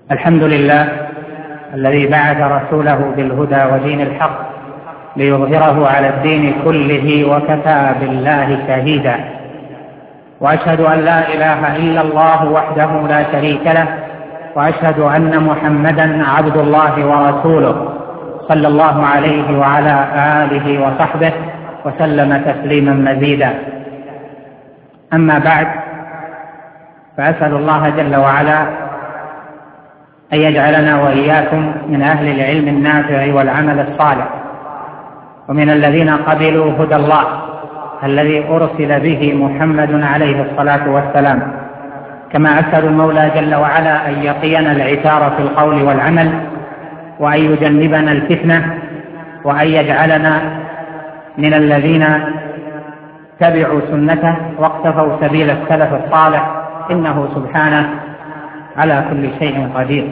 الحمد لله الذي بعث رسوله بالهدى ودين الحق ليظهره على الدين كله وكفى بالله شهيدا، وأشهد أن لا إله إلا الله وحده لا شريك له، وأشهد أن محمدا عبد الله ورسوله صلى الله عليه وعلى آله وصحبه وسلم تسليما مزيدا. أما بعد، فأسأل الله جل وعلا أن يجعلنا وإياكم من أهل العلم النافع والعمل الصالح، ومن الذين قبلوا هدى الله الذي أرسل به محمد عليه الصلاة والسلام. كما أسأل المولى جل وعلا أن يقينا العثار في القول والعمل، وأن يجنبنا الفتنة، وأن يجعلنا من الذين تبعوا سنته واقتفوا سبيل السلف الصالح، إنه سبحانه على كل شيء قدير.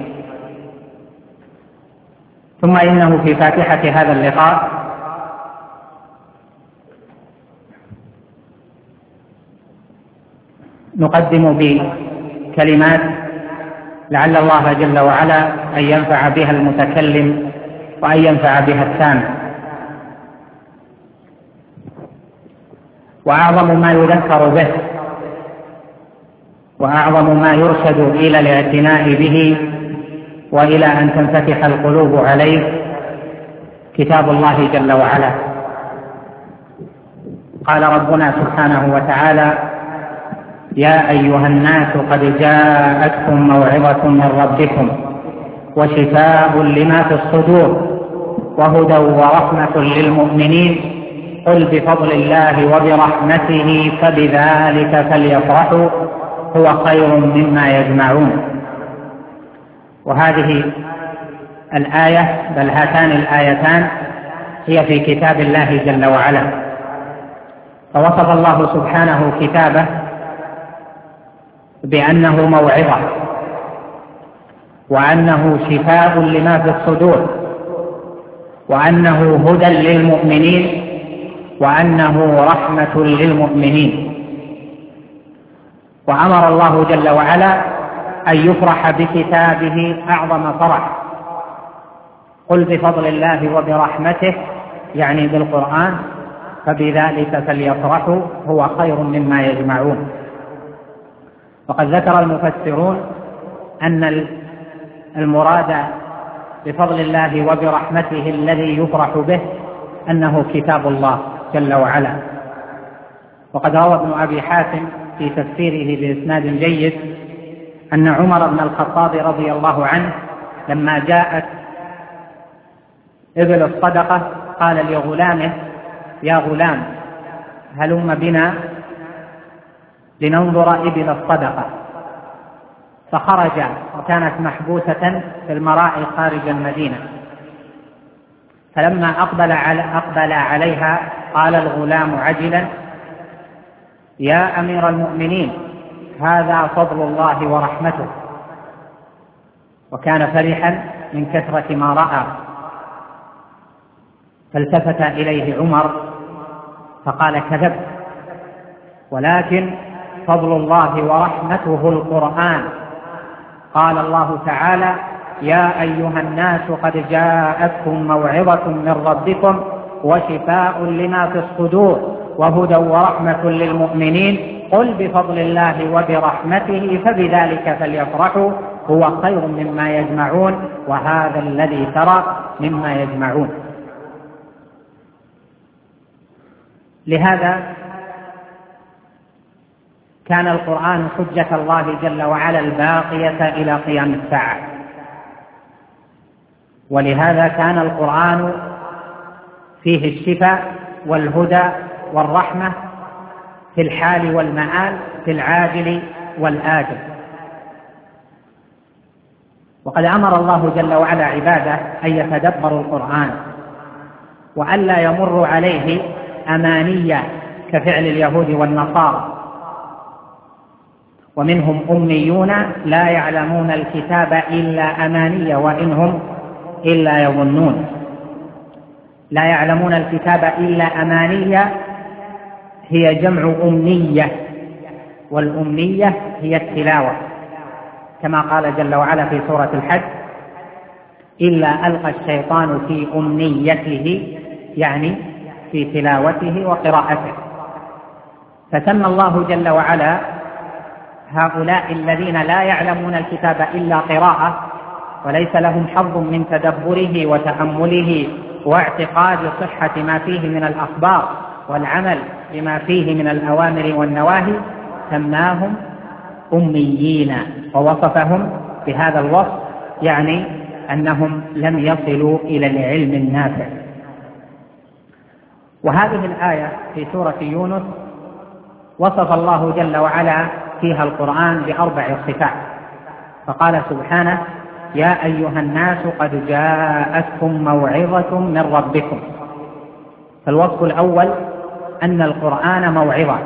ثم إنه في فاتحة هذا اللقاء نقدم بكلمات لعل الله جل وعلا أن ينفع بها المتكلم وأن ينفع بها السامع. وأعظم ما يذكر به وأعظم ما يرشد إلى الاعتناء به وإلى أن تنفتح القلوب عليه كتاب الله جل وعلا. قال ربنا سبحانه وتعالى: يا أيها الناس قد جاءتكم موعظة من ربكم وشفاء لما في الصدور وهدى ورحمة للمؤمنين قل بفضل الله وبرحمته فبذلك فليفرحوا هو خير مما يجمعون. وهذه الآية، بل هاتان الآيتان، هي في كتاب الله جل وعلا. فوصف الله سبحانه كتابه بأنه موعظة، وأنه شفاء لما في الصدور، وأنه هدى للمؤمنين، وأنه رحمة للمؤمنين. وأمر الله جل وعلا أن يفرح بكتابه أعظم فرح. قل بفضل الله وبرحمته، يعني بالقرآن، فبذلك فليفرحوا هو خير مما يجمعون. وقد ذكر المفسرون أن المراد بفضل الله وبرحمته الذي يفرح به أنه كتاب الله جل وعلا. وقد روى ابن أبي حاتم في تفسيره بإسناد جيد أن عمر بن الخطاب رضي الله عنه لما جاءت إبل الصدقة قال لغلامه: يا غلام، هلم بنا لننظر إبل الصدقة. فخرج، وكانت محبوسة في المراعي خارج المدينة. فلما أقبل عليها قال الغلام عجلا: يا أمير المؤمنين، هذا فضل الله ورحمته. وكان فرحا من كثرة ما رأى. فالتفت إليه عمر فقال: كذبت، ولكن فضل الله ورحمته القرآن. قال الله تعالى: يا أيها الناس قد جاءتكم موعظة من ربكم وشفاء لما في الصدور وهدى ورحمة للمؤمنين قل بفضل الله وبرحمته فبذلك فليفرحوا هو خير مما يجمعون وهذا الذي ترى مما يجمعون. لهذا كان القرآن حجة الله جل وعلا الباقية إلى قيام الساعة. ولهذا كان القرآن فيه الشفاء والهدى والرحمة في الحال والمآل، في العاجل والآجل. وقد أمر الله جل وعلا عباده أن يتدبروا القرآن وألا يمر عليه أمانية كفعل اليهود والنصارى. ومنهم أميون لا يعلمون الكتاب إلا أماني وإنهم إلا يظنون. لا يعلمون الكتاب إلا أماني هي جمع أمنية، والأمنية هي التلاوة، كما قال جل وعلا في سورة الحج: إلا ألقى الشيطان في أمنيته، يعني في تلاوته وقراءته. فسمى الله جل وعلا هؤلاء الذين لا يعلمون الكتاب إلا قراءة وليس لهم حظ من تدبره وتأمله واعتقاد صحة ما فيه من الأخبار والعمل بما فيه من الأوامر والنواهي، سماهم أميين ووصفهم بهذا الوصف، يعني أنهم لم يصلوا إلى العلم النافع. وهذه الآية في سورة يونس وصف الله جل وعلا فيها القرآن ب4 صفات، فقال سبحانه: يا أيها الناس قد جاءتكم موعظة من ربكم. فالوصف الأول أن القرآن موعظة.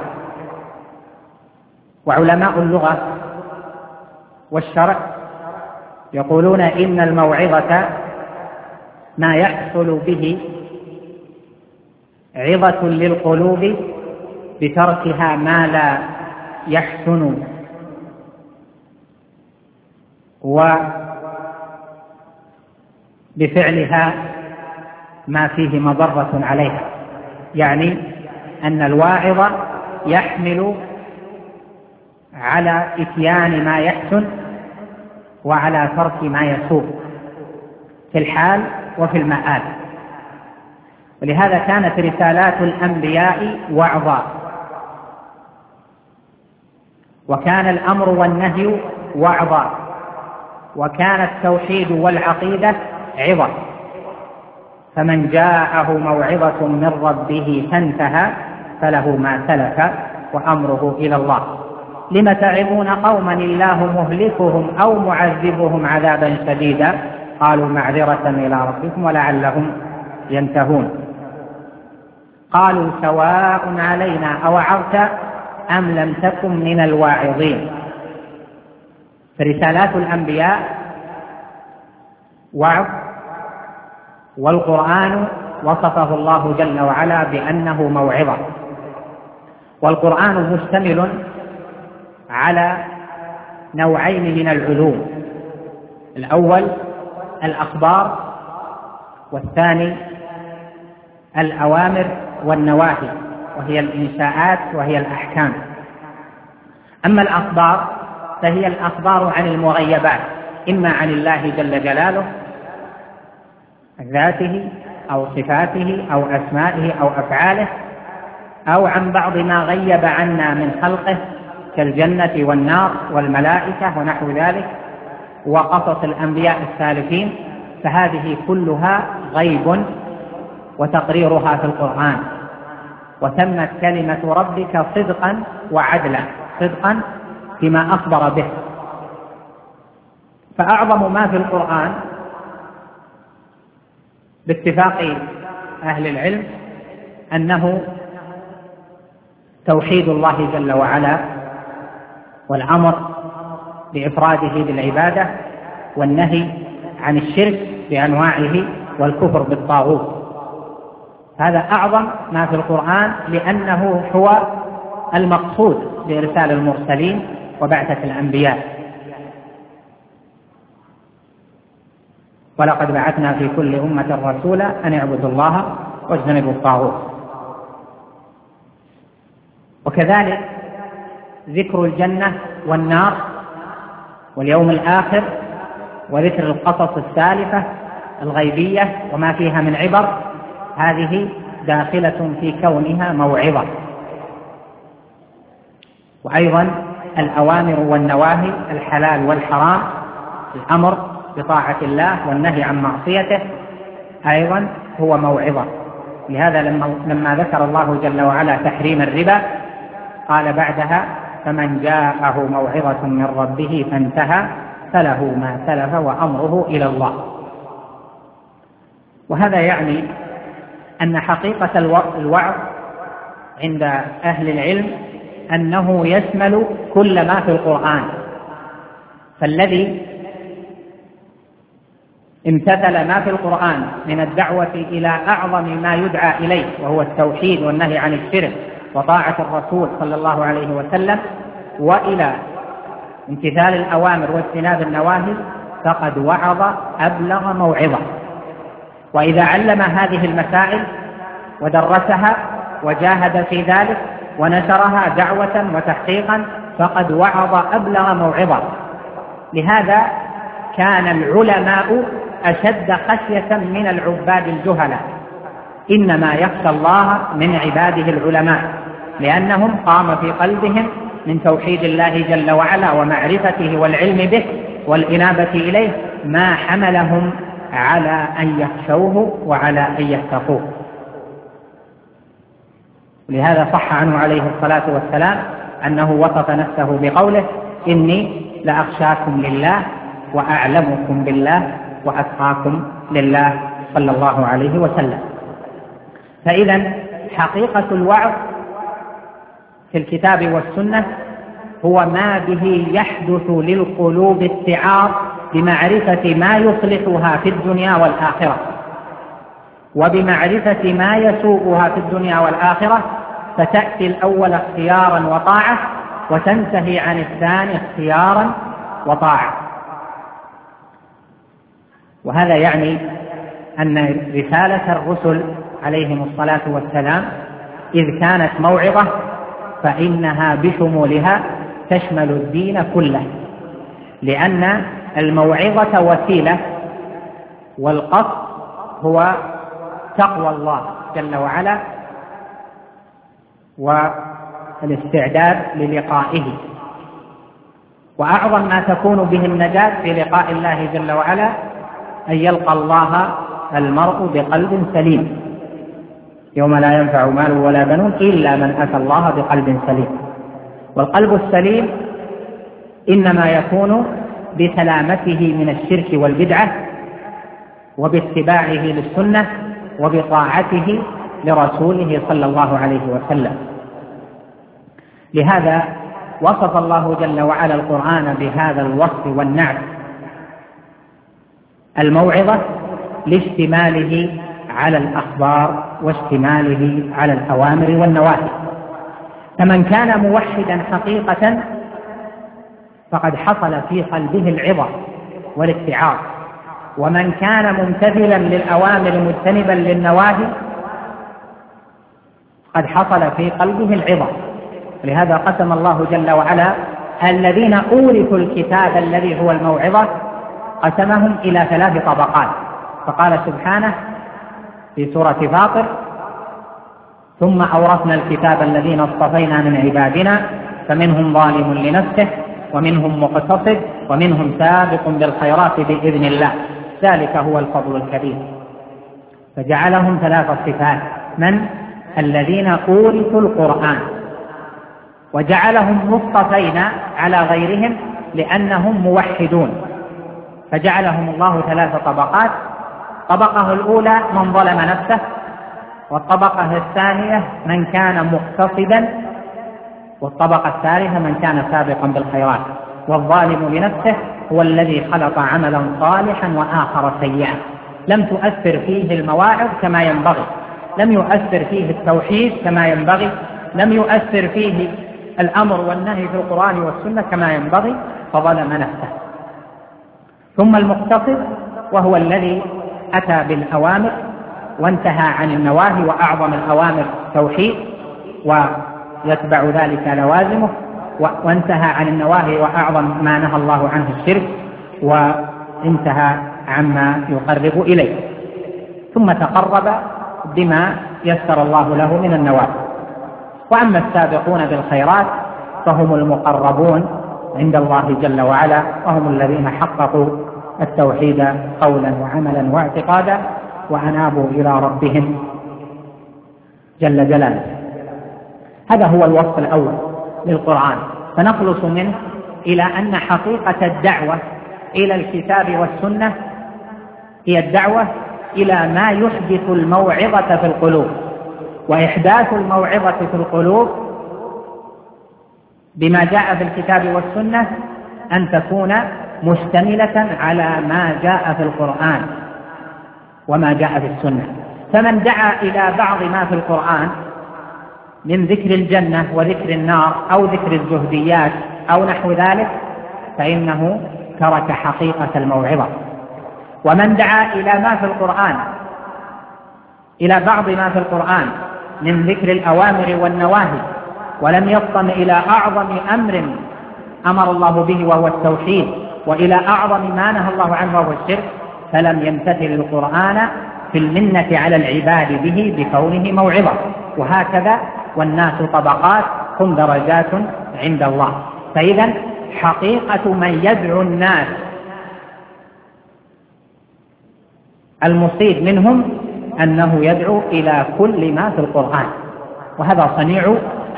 وعلماء اللغة والشرع يقولون إن الموعظة ما يحصل به عظة للقلوب بتركها ما لا يحسن وبفعلها ما فيه مضرة عليها، يعني أن الواعظ يحمل على إتيان ما يحسن وعلى ترك ما يسوء في الحال وفي المآل. ولهذا كانت رسالات الأنبياء وعظا، وكان الأمر والنهي وعظا، وكان التوحيد والعقيدة عظة. فمن جاءه موعظة من ربه فانتهى فله ما سلف وأمره إلى الله. لم تعظون قوما الله مهلكهم أو معذبهم عذابا شديدا قالوا معذرة إلى ربكم ولعلهم ينتهون. قالوا سواء علينا أوعظت أم لم تكن من الواعظين. فرسالات الأنبياء وعظ، والقرآن وصفه الله جل وعلا بأنه موعظة. والقرآن مشتمل على نوعين من العلوم: الأول الأخبار، والثاني الأوامر والنواهي، وهي الإنشاءات وهي الأحكام. أما الأخبار فهي الأخبار عن المغيبات، إما عن الله جل جلاله ذاته أو صفاته أو أسمائه أو أفعاله، أو عن بعض ما غيب عنا من خلقه كالجنة والنار والملائكة ونحو ذلك، وقصص الأنبياء السالفين. فهذه كلها غيب وتقريرها في القرآن. وتمت كلمة ربك صدقا وعدلا، صدقا فيما أخبر به. فأعظم ما في القرآن باتفاق أهل العلم أنه توحيد الله جل وعلا، والأمر بإفراده بالعبادة، والنهي عن الشرك بأنواعه، والكفر بالطاغوت. هذا أعظم ما في القرآن، لأنه هو المقصود بإرسال المرسلين وبعثة الأنبياء. ولقد بعثنا في كل أمة رسولا أن اعبدوا الله واجتنبوا الطاغوت. وكذلك ذكر الجنة والنار واليوم الآخر، وذكر القصص السالفة الغيبية وما فيها من عبر، هذه داخلة في كونها موعظة. وأيضا الأوامر والنواهي، الحلال والحرام، الأمر بطاعة الله والنهي عن معصيته، أيضا هو موعظة. لهذا لما ذكر الله جل وعلا تحريم الربا قال بعدها: فمن جاءه موعظة من ربه فانتهى فله ما سلف وأمره إلى الله. وهذا يعني أن حقيقة الوعظ عند أهل العلم أنه يشمل كل ما في القرآن. فالذي امتثل ما في القرآن من الدعوة إلى أعظم ما يدعى إليه، وهو التوحيد والنهي عن الشرك وطاعة الرسول صلى الله عليه وسلم، وإلى امتثال الأوامر واجتناب النواهي فقد وعظ أبلغ موعظة. وإذا علم هذه المسائل ودرسها وجاهد في ذلك ونشرها دعوة وتحقيقا فقد وعظ أبلغ موعظة. لهذا كان العلماء أشد خشية من العباد الجهلة، إنما يخشى الله من عباده العلماء، لأنهم قام في قلبهم من توحيد الله جل وعلا ومعرفته والعلم به والإنابة إليه ما حملهم على أن يخشوه وعلى أن يتقوه. لهذا صح عنه عليه الصلاة والسلام أنه وصف نفسه بقوله: إني لأخشاكم لله وأعلمكم بالله وأتقاكم لله صلى الله عليه وسلم. فإذا حقيقة الوعظ في الكتاب والسنة هو ما به يحدث للقلوب استيعاب بمعرفة ما يصلحها في الدنيا والآخرة، وبمعرفة ما يسوءها في الدنيا والآخرة، فتأتي الأول اختيارا وطاعة وتنتهي عن الثاني اختيارا وطاعة. وهذا يعني أن رسالة الرسل عليهم الصلاة والسلام إذ كانت موعظة فإنها بشمولها تشمل الدين كله، لأن الموعظة وسيلة والقصد هو تقوى الله جل وعلا والاستعداد للقائه. وأعظم ما تكون به النجاة في لقاء الله جل وعلا أن يلقى الله المرء بقلب سليم، يوم لا ينفع مال ولا بنون إلا من أتى الله بقلب سليم. والقلب السليم إنما يكون بسلامته من الشرك والبدعة وباتباعه للسنة وبطاعته لرسوله صلى الله عليه وسلم. لهذا وصف الله جل وعلا القرآن بهذا الوصف والنعت: الموعظة لاشتماله على الأخبار واشتماله على الأوامر والنواهي. فمن كان موحدا حقيقة فقد حصل في قلبه العظة والاتعاظ، ومن كان ممتثلا للأوامر مجتنبا للنواهي قد حصل في قلبه العظة. لهذا قسم الله جل وعلا الذين أورثوا الكتاب الذي هو الموعظة قسمهم إلى 3 طبقات، فقال سبحانه في سورة فاطر: ثم أورثنا الكتاب الذين اصطفينا من عبادنا فمنهم ظالم لنفسه ومنهم مقتصد ومنهم سابق بالخيرات بإذن الله ذلك هو الفضل الكبير. فجعلهم 3 صفات: من الذين أورثوا القرآن، وجعلهم مصطفين على غيرهم لأنهم موحدون، فجعلهم الله 3 طبقات: الطبقة الأولى من ظلم نفسه، والطبقة الثانية من كان مقتصدا، والطبقة الثالثة من كان سابقا بالخيرات. والظالم لنفسه هو الذي خلق عملا صالحا وآخر سيئا لم تؤثر فيه المواعظ كما ينبغي، لم يؤثر فيه التوحيد كما ينبغي، لم يؤثر فيه الأمر والنهي في القرآن والسنة كما ينبغي، فظلم نفسه. ثم المقتصد وهو الذي أتى بالأوامر وانتهى عن النواهي، وأعظم الأوامر توحيد ويتبع ذلك لوازمه، وانتهى عن النواهي وأعظم ما نهى الله عنه الشرك، وانتهى عما يقرب إليه، ثم تقرب بما يسر الله له من النوافل. وأما السابقون بالخيرات فهم المقربون عند الله جل وعلا، وهم الذين حققوا التوحيد قولا وعملا واعتقادا وأنابوا إلى ربهم جل جلاله. هذا هو الوصف الأول للقرآن، فنخلص منه إلى أن حقيقة الدعوة إلى الكتاب والسنة هي الدعوة إلى ما يحدث الموعظة في القلوب. وإحداث الموعظة في القلوب بما جاء في الكتاب والسنة أن تكون مشتملة على ما جاء في القرآن وما جاء في السنة. فمن دعا إلى بعض ما في القرآن من ذكر الجنة وذكر النار أو ذكر الزهديات أو نحو ذلك فإنه ترك حقيقة الموعظة. ومن دعا إلى ما في القرآن، إلى بعض ما في القرآن من ذكر الأوامر والنواهي، ولم يفطن إلى أعظم أمر أمر الله به وهو التوحيد، وإلى أعظم ما نهى الله عنه وهو الشرك، فلم يمتثل القرآن في المنة على العباد به بكونه موعظة. وهكذا والناس طبقات هم درجات عند الله. فإذا حقيقة من يدعو الناس المصيب منهم أنه يدعو إلى كل ما في القرآن، وهذا صنيع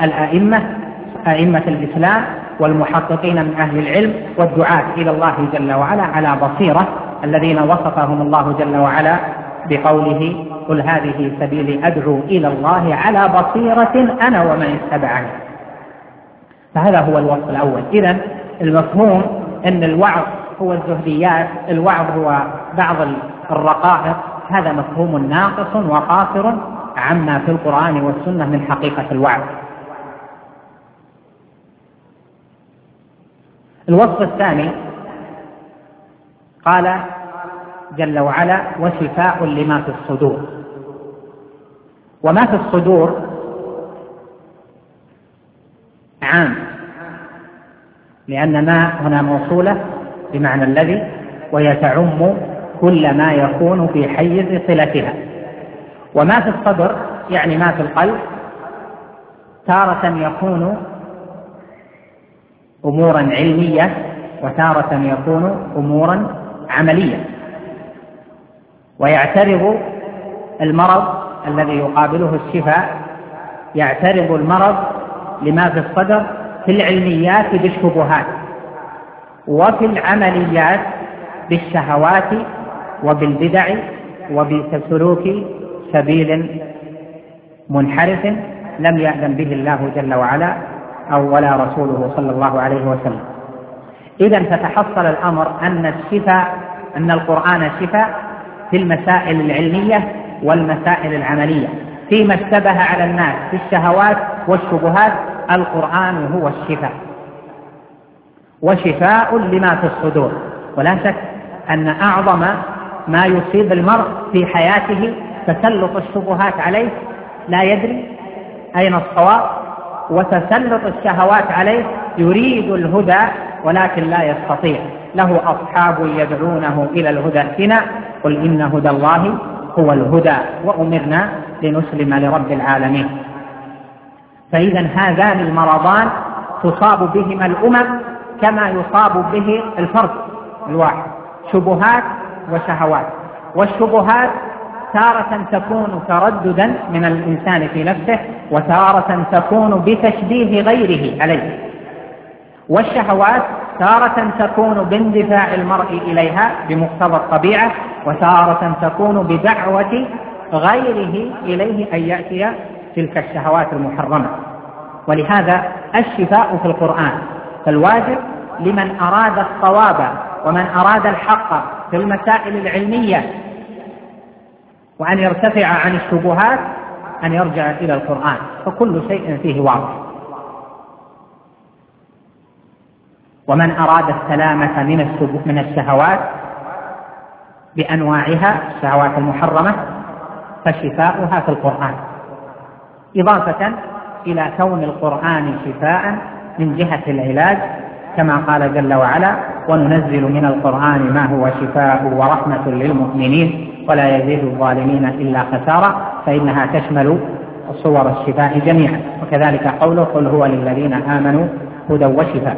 أئمة الإسلام والمحققين من أهل العلم والدعاة إلى الله جل وعلا على بصيرة، الذين وصفهم الله جل وعلا بقوله: قل هذه سبيلي أدعو إلى الله على بصيرة أنا ومن اتبعني. فهذا هو الوصف الأول. إذن المفهوم أن الوعظ هو الزهديات، الوعظ هو بعض الرقائق، هذا مفهوم ناقص وقاصر عما في القرآن والسنة من حقيقة الوعظ. الوصف الثاني قال جل وعلا: وشفاء لما في الصدور. وما في الصدور عام، لأن ما هنا موصولة بمعنى الذي، ويتعم كل ما يكون في حيز صلتها. وما في الصدر يعني ما في القلب، تارة يكون أمورا علمية وتارة يكون أمورا عملية. ويعترض المرض الذي يقابله الشفاء، يعترض المرض لما في الصدر في العلميات بالشبهات، وفي العمليات بالشهوات وبالبدع وبسلوك سبيل منحرف لم يأذن به الله جل وعلا أو ولا رسوله صلى الله عليه وسلم. إذن فتحصل الأمر أن القرآن شفاء في المسائل العلمية والمسائل العملية، فيما اشتبه على الناس في الشهوات والشبهات القرآن هو الشفاء، وشفاء لما في الصدور. ولا شك أن أعظم ما يصيب المرء في حياته تسلط الشبهات عليه، لا يدري أين الصواب، وتسلط الشهوات عليه، يريد الهدى ولكن لا يستطيع. له أصحاب يدعونه إلى الهدى ائتنا، قل إن هدى الله هو الهدى وأمرنا لنسلم لرب العالمين. فإذا هذان المرضان تصاب بهما الأمم كما يصاب به الفرد الواحد، شبهات وشهوات. والشبهات تارة تكون ترددا من الإنسان في نفسه، وتارة تكون بتشبيه غيره عليه. والشهوات تارة تكون باندفاع المرء إليها بمقتضى الطبيعة، وتارة تكون بدعوة غيره إليه أن يأتي تلك الشهوات المحرمة. ولهذا الشفاء في القرآن. فالواجب لمن أراد الصواب ومن أراد الحق في المسائل العلمية وأن يرتفع عن الشبهات أن يرجع إلى القرآن، فكل شيء فيه واضح. ومن أراد السلامة من الشهوات بأنواعها، الشهوات المحرمة، فشفاؤها في القرآن، إضافة إلى كون القرآن شفاء من جهة العلاج، كما قال جل وعلا: وننزل من القرآن ما هو شفاء ورحمة للمؤمنين ولا يزيد الظالمين إلا خسارا، فإنها تشمل صور الشفاء جميعا. وكذلك قوله: قل هو للذين آمنوا هدى وشفاء.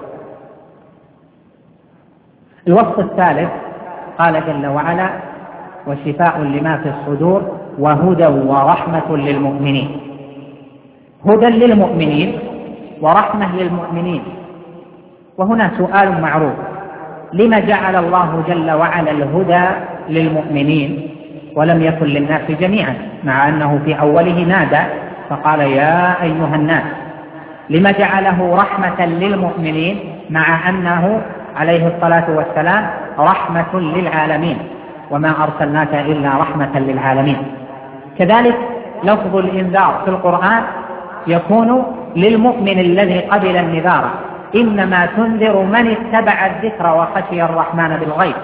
الوصف الثالث قال جل وعلا: وشفاء لما في الصدور وهدى ورحمة للمؤمنين. هدى للمؤمنين ورحمة للمؤمنين. وهنا سؤال معروف: لما جعل الله جل وعلا الهدى للمؤمنين ولم يكن للناس جميعا، مع أنه في أوله نادى فقال: يا أيها الناس؟ لما جعله رحمة للمؤمنين مع أنه عليه الصلاة والسلام رحمة للعالمين، وما أرسلناك إلا رحمة للعالمين. كذلك لفظ الإنذار في القرآن يكون للمؤمن الذي قبل النذار، إنما تنذر من اتبع الذكر وخشي الرحمن بالغيب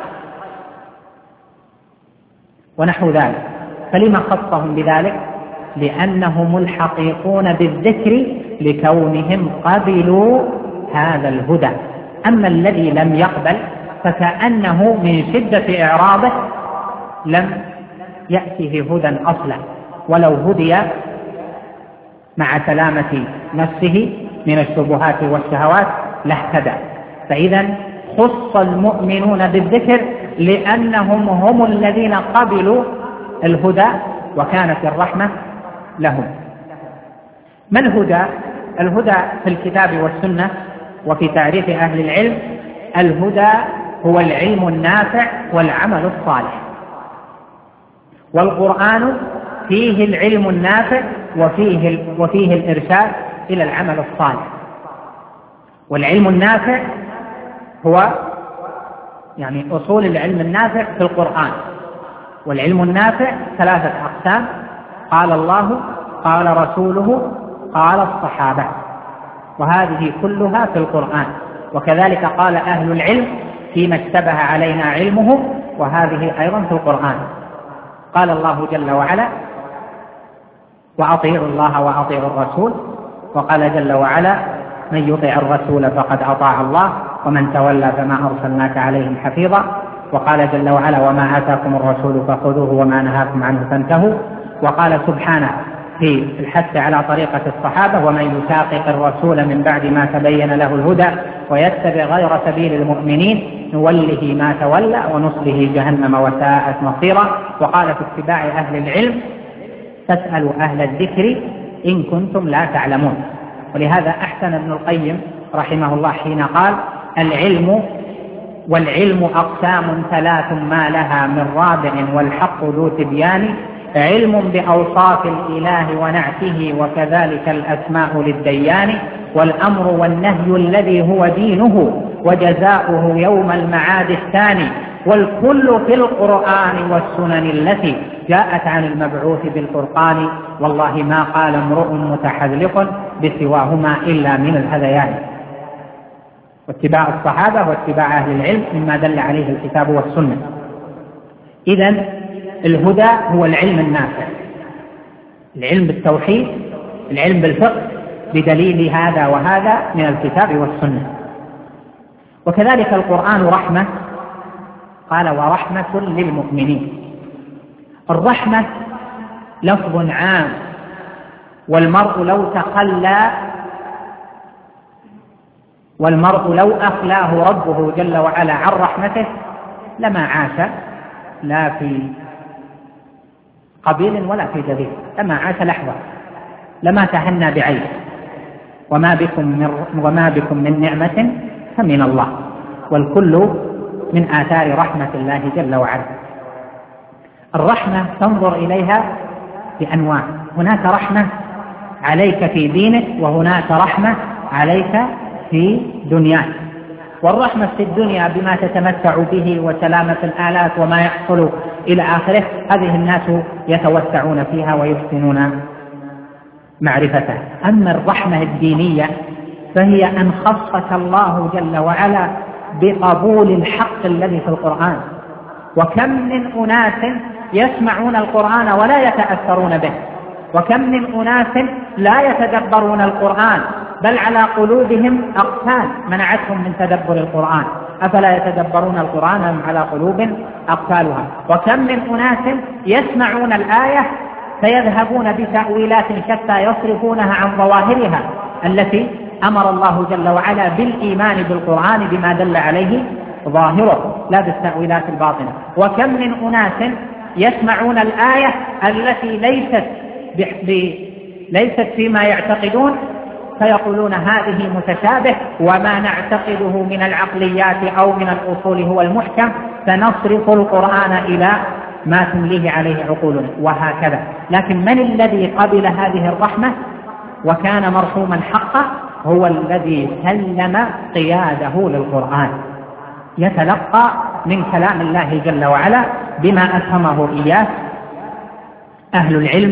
ونحو ذلك. فلما خصهم بذلك؟ لأنهم الحقيقون بالذكر لكونهم قبلوا هذا الهدى. أما الذي لم يقبل فكأنه من شدة إعراضه لم يأته هدى أصلا، ولو هدي مع سلامة نفسه من الشبهات والشهوات لاهتدى. فإذا خص المؤمنون بالذكر لأنهم هم الذين قبلوا الهدى وكانت الرحمة لهم. ما الهدى؟ الهدى في الكتاب والسنة وفي تعريف أهل العلم: الهدى هو العلم النافع والعمل الصالح. والقرآن فيه العلم النافع وفيه الإرشاد إلى العمل الصالح. والعلم النافع هو يعني أصول العلم النافع في القرآن. والعلم النافع 3 أقسام: قال الله، قال رسوله، قال الصحابة، وهذه كلها في القرآن. وكذلك قال أهل العلم فيما اشتبه علينا علمه، وهذه أيضا في القرآن. قال الله جل وعلا: وأطيعوا الله وأطيعوا الرسول. وقال جل وعلا: من يطع الرسول فقد أطاع الله ومن تولى فما أرسلناك عليهم حفيظا. وقال جل وعلا: وما آتاكم الرسول فخذوه وما نهاكم عنه فانتهوا. وقال سبحانه في الحث على طريقة الصحابة: ومن يشاقق الرسول من بعد ما تبين له الهدى ويتبع غير سبيل المؤمنين نوله ما تولى ونصله جهنم وساءت مصيرا. وقال في اتباع أهل العلم: فاسألوا أهل الذكر إن كنتم لا تعلمون. ولهذا أحسن ابن القيم رحمه الله حين قال: والعلم أقسام 3 ما لها من رابع والحق ذو تبيان: علم بأوصاف الإله ونعته وكذلك الأسماء للديان، والأمر والنهي الذي هو دينه وجزاؤه يوم المعاد الثاني، والكل في القرآن والسنن التي جاءت عن المبعوث بالفرقان، والله ما قال امرؤ متحذلق بسواهما إلا من الهذيان. واتباع الصحابة واتباع أهل العلم مما دل عليه الكتاب والسنة. إذن الهدى هو العلم النافع، العلم بالتوحيد، العلم بالفقه بدليل هذا وهذا من الكتاب والسنة. وكذلك القرآن رحمة، قال: ورحمة للمؤمنين. الرحمة لفظ عام، والمرء لو أخلاه ربه جل وعلا عن رحمته لما عاش لا في قبيل ولا في جديد، لما عاش لحظة، لما تهنى بعيش. وما بكم من نعمة فمن الله، والكل من آثار رحمة الله جل وعلا. الرحمة تنظر إليها بأنواع: هناك رحمة عليك في دينك، وهناك رحمة عليك في دنياك. والرحمة في الدنيا بما تتمتع به وسلامة الآلات وما يحصل إلى آخره، هذه الناس يتوسعون فيها ويحسنون معرفتها. أما الرحمة الدينية فهي أن خصك الله جل وعلا بقبول الحق الذي في القرآن. وكم من أناس يسمعون القرآن ولا يتأثرون به، وكم من أناس لا يتدبرون القرآن، بل على قلوبهم أقفال منعتهم من تدبر القرآن. أفلا يتدبرون القرآن أم على قلوب أقفالها؟ وكم من أناس يسمعون الآية فيذهبون بتأويلات شتى يصرفونها عن ظواهرها التي أمر الله جل وعلا بالإيمان بالقرآن بما دل عليه ظاهره، لا بالتأويلات الباطنة. وكم من أناس يسمعون الآية التي ليست فيما يعتقدون فيقولون هذه متشابه، وما نعتقده من العقليات أو من الأصول هو المحكم، فنصرف القرآن إلى ما تمليه عليه عقولنا، وهكذا. لكن من الذي قبل هذه الرحمة وكان مرحوما حقا؟ هو الذي سلم قياده للقرآن، يتلقى من كلام الله جل وعلا بما أفهمه إياه أهل العلم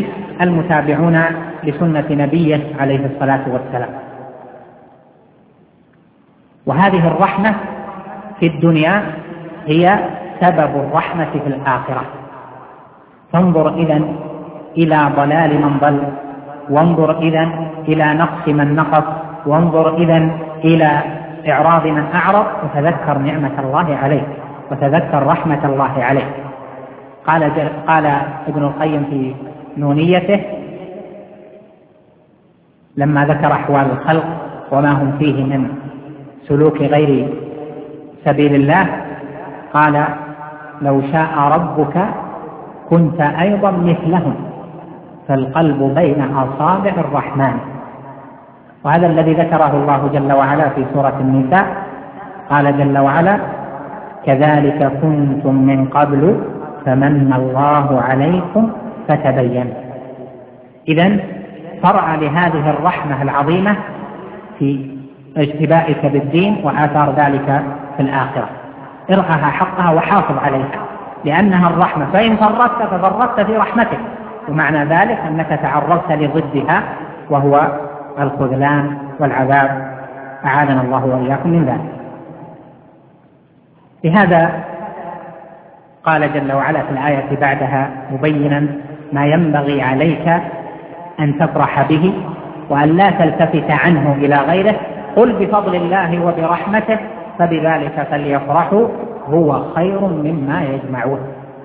المتابعون لسنة نبيه عليه الصلاة والسلام. وهذه الرحمة في الدنيا هي سبب الرحمة في الآخرة. فانظر إذن إلى ضلال من ضل، وانظر إذن إلى نقص من نقص، وانظر إذن إلى إعراض من أعرض، وتذكر نعمة الله عليك وتذكر رحمة الله عليك. قال ابن القيم في نونيته لما ذكر أحوال الخلق وما هم فيه من سلوك غير سبيل الله، قال: لو شاء ربك كنت أيضا مثلهم، فالقلب بين أصابع الرحمن. وهذا الذي ذكره الله جل وعلا في سورة النساء، قال جل وعلا: كذلك كنتم من قبل فمن الله عليكم فتبينوا. إذن فرع لهذه الرحمة العظيمة في اجتبائك بالدين وآثار ذلك في الآخرة. ارعها حقها وحافظ عليها، لأنها الرحمة، فإن فرطت ففرطت في رحمتك، ومعنى ذلك أنك تعرضت لضدها وهو الخذلان والعذاب، أعاذنا الله وإياكم من ذلك. لهذا قال جل وعلا في الآية بعدها مبينا ما ينبغي عليك أن تفرح به وأن لا تلتفت عنه إلى غيره. قل بفضل الله وبرحمته فبذلك فليفرحوا هو خير مما يجمعون.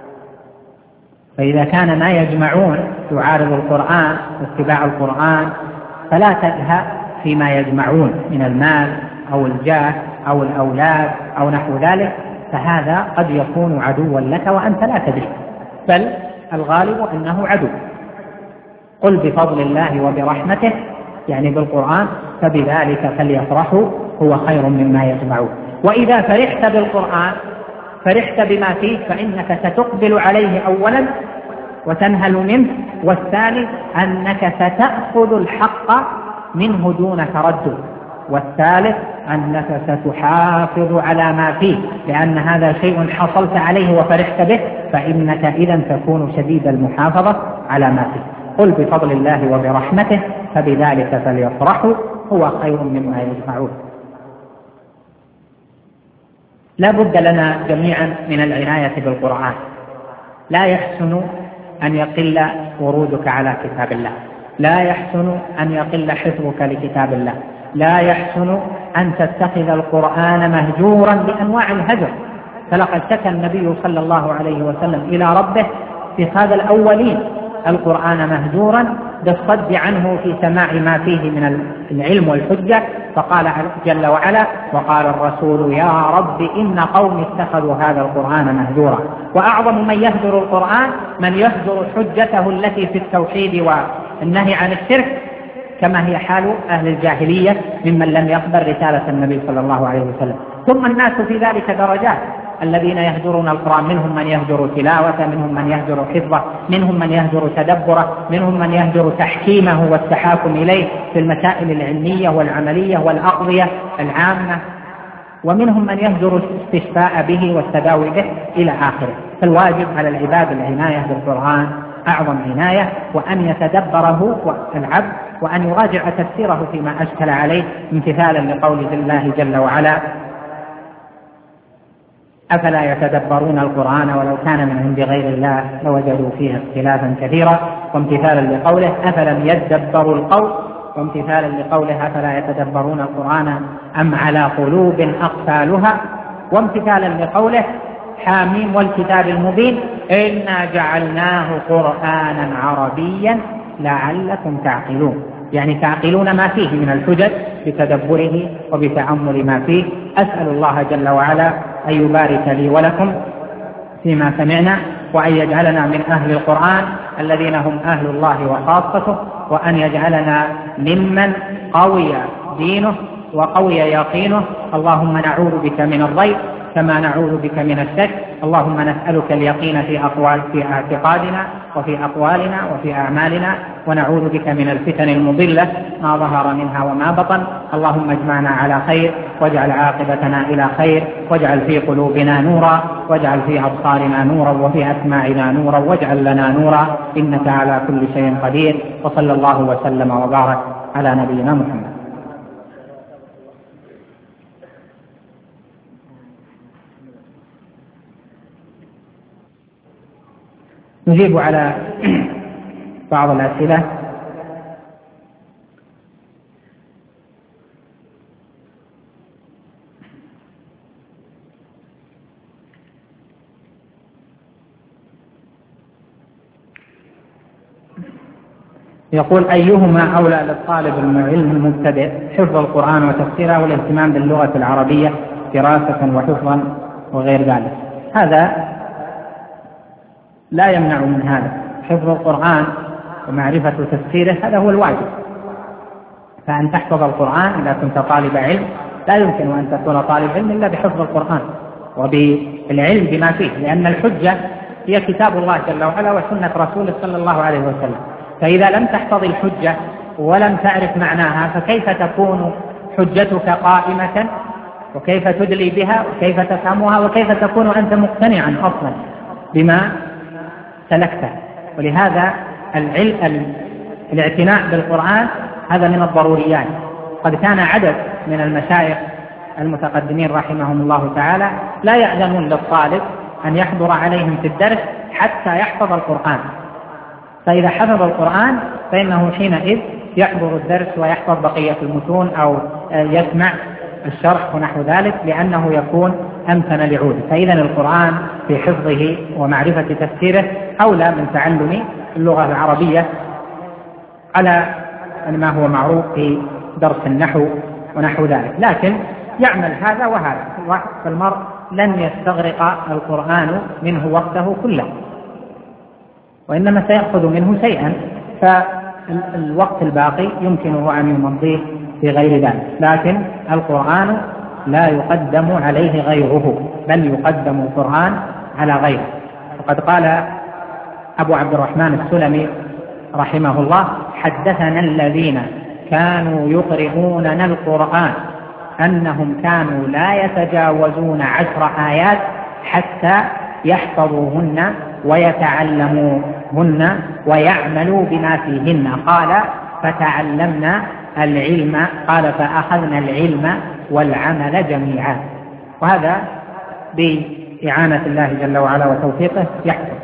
فإذا كان ما يجمعون يعارض القرآن واتباع القرآن، فلا تلهى فيما يجمعون من المال أو الجاه أو الأولاد أو نحو ذلك، فهذا قد يكون عدوا لك وأنت لا تدري، بل الغالب أنه عدو. قل بفضل الله وبرحمته، يعني بالقرآن، فبذلك فليفرحوا هو خير مما يجمعون. وإذا فرحت بالقرآن فرحت بما فيه، فإنك ستقبل عليه أولا وتنهل منه، والثاني أنك ستأخذ الحق منه دون تردد، والثالث أنك ستحافظ على ما فيه، لأن هذا شيء حصلت عليه وفرحت به، فإنك إذا تكون شديد المحافظة على ما فيه. قل بفضل الله وبرحمته فبذلك فليفرحوا هو خير مما يجمعون. لا بد لنا جميعا من العناية بالقرآن. لا يحسن أن يقل ورودك على كتاب الله، لا يحسن أن يقل حفظك لكتاب الله، لا يحسن أن تتخذ القرآن مهجورا بأنواع الهجر. فلقد شكى النبي صلى الله عليه وسلم إلى ربه في هذا الأولين القرآن مهجورا بالصد عنه في سماع ما فيه من العلم والحجة، فقال جل وعلا: وقال الرسول يا رب إن قوم اتخذوا هذا القرآن مهجورا. وأعظم من يهجر القرآن من يهجر حجته التي في التوحيد والنهي عن الشرك، كما هي حال أهل الجاهلية ممن لم يقبل رسالة النبي صلى الله عليه وسلم. ثم الناس في ذلك درجات، الذين يهجرون القرآن منهم من يهجر تلاوته، منهم من يهجر حفظه، منهم من يهجر تدبره، منهم من يهجر تحكيمه والتحاكم إليه في المسائل العلمية والعملية والأقضية العامة، ومنهم من يهجر الاستشفاء به والتداوي به إلى آخره. فالواجب على العباد العناية بالقرآن أعظم عناية، وأن يتدبره العبد وأن يراجع تفسيره فيما أشكل عليه، امتثالا لقول الله جل وعلا: أفلا يتدبرون القرآن ولو كان من عند غير الله لوجدوا فيه اختلافا كثيرا، وامتثالا لقوله: أفلم يدبروا القول، وامتثالا لقوله: أفلا يتدبرون القرآن أم على قلوب أقفالها، وامتثالا لقوله: حاميم والكتاب المبين إنا جعلناه قرآنا عربيا لعلكم تعقلون، يعني تعقلون ما فيه من الحجج بتدبره وبتأمل ما فيه. أسأل الله جل وعلا أن يبارك لي ولكم فيما سمعنا، وأن يجعلنا من أهل القرآن الذين هم أهل الله وخاصته، وأن يجعلنا ممن قوي دينه وقوي يقينه. اللهم نعوذ بك من الضيق كما نعوذ بك من الشك. اللهم نسألك اليقين في اعتقادنا وفي أقوالنا وفي أعمالنا، ونعوذ بك من الفتن المضلة ما ظهر منها وما بطن. اللهم اجمعنا على خير، واجعل عاقبتنا إلى خير، واجعل في قلوبنا نورا، واجعل في أبصارنا نورا، وفي أسماعنا نورا، واجعل لنا نورا، إنك على كل شيء قدير. وصلى الله وسلم وبارك على نبينا محمد. نجيب على بعض الأسئلة. يقول: أيهما أولى للطالب العلم المبتدئ، حفظ القرآن وتفسيره والاهتمام باللغة العربية دراسة وحفظا وغير ذلك؟ هذا لا يمنع من هذا. حفظ القرآن ومعرفة تفسيره هذا هو الواجب، فأن تحفظ القرآن إذا كنت طالب علم لا يمكن أن تكون طالب علم إلا بحفظ القرآن وبالعلم بما فيه، لأن الحجة هي كتاب الله جل وعلا وسنة رسوله صلى الله عليه وسلم. فإذا لم تحفظ الحجة ولم تعرف معناها فكيف تكون حجتك قائمة، وكيف تدلي بها، وكيف تفهمها، وكيف تكون أنت مقتنعا أصلا بما سلكته؟ ولهذا الاعتناء بالقرآن هذا من الضروريات. قد كان عدد من المشايخ المتقدمين رحمهم الله تعالى لا يأذنون للطالب أن يحضر عليهم في الدرس حتى يحفظ القرآن، فإذا حفظ القرآن فإنه حينئذ يحضر الدرس ويحفظ بقية المتون أو يسمع الشرح ونحو ذلك، لأنه يكون أمكن لعوده. فإذا القرآن في حفظه ومعرفة تفسيره أولى من تعلم اللغة العربية على ما هو معروف في درس النحو ونحو ذلك. لكن يعمل هذا وهذا، فالمرء لن يستغرق القرآن منه وقته كله، وإنما سيأخذ منه شيئا، فالوقت الباقي يمكنه أن يمضيه في غير ذلك. لكن القرآن لا يقدم عليه غيره، بل يقدم القرآن على غيره. وقد قال أبو عبد الرحمن السلمي رحمه الله: حدثنا الذين كانوا يقرؤوننا القرآن أنهم كانوا لا يتجاوزون 10 آيات حتى يحفظوهن ويتعلموهن ويعملوا بما فيهن. قال: فتعلمنا العلم، قال: فأخذنا العلم والعمل جميعا. وهذا بإعانة الله جل وعلا وتوفيقه يحصل.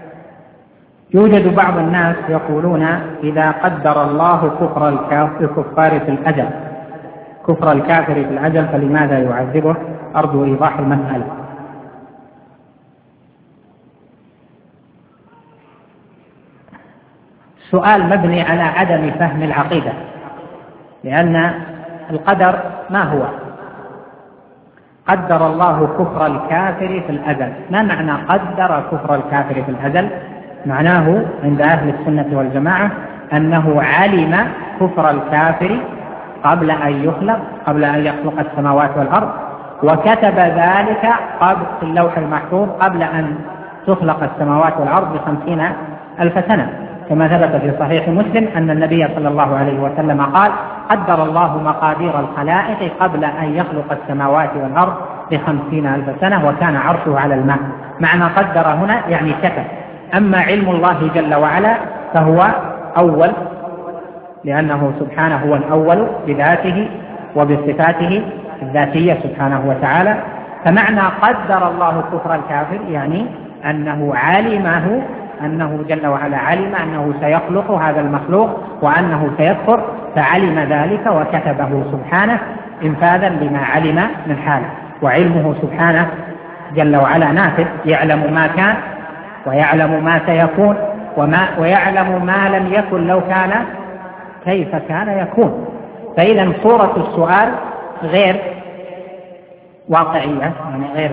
يوجد بعض الناس يقولون: إذا قدر الله كفر الكفار في الأجل، كفر الكافر في الأجل، فلماذا يعذبه؟ أرجو إيضاح المسألة. سؤال مبني على عدم فهم العقيدة، لأن القدر ما هو؟ قدر الله كفر الكافر في الأزل. ما معنى قدر كفر الكافر في الأزل؟ معناه عند أهل السنة والجماعة أنه علم كفر الكافر قبل أن يخلق السماوات والأرض، وكتب ذلك قبل في اللوح المحفوظ قبل أن تخلق السماوات والأرض ب50,000 سنة، كما ثبت في صحيح مسلم أن النبي صلى الله عليه وسلم قال: قدر الله مقادير الخلائق قبل أن يخلق السماوات والأرض ب50,000 سنة وكان عرشه على الماء. معنى قدر هنا يعني كتب. أما علم الله جل وعلا فهو أول، لأنه سبحانه هو الأول بذاته وبصفاته الذاتية سبحانه وتعالى. فمعنى قدر الله كفر الكافر يعني أنه علمه، أنه جل وعلا علم أنه سيخلق هذا المخلوق وأنه سيكفر، فعلم ذلك وكتبه سبحانه إنفاذا لما علم من حاله. وعلمه سبحانه جل وعلا نافذ، يعلم ما كان ويعلم ما سيكون ويعلم ما لم يكن لو كان كيف كان يكون. فإذا صورة السؤال غير واقعية، يعني غير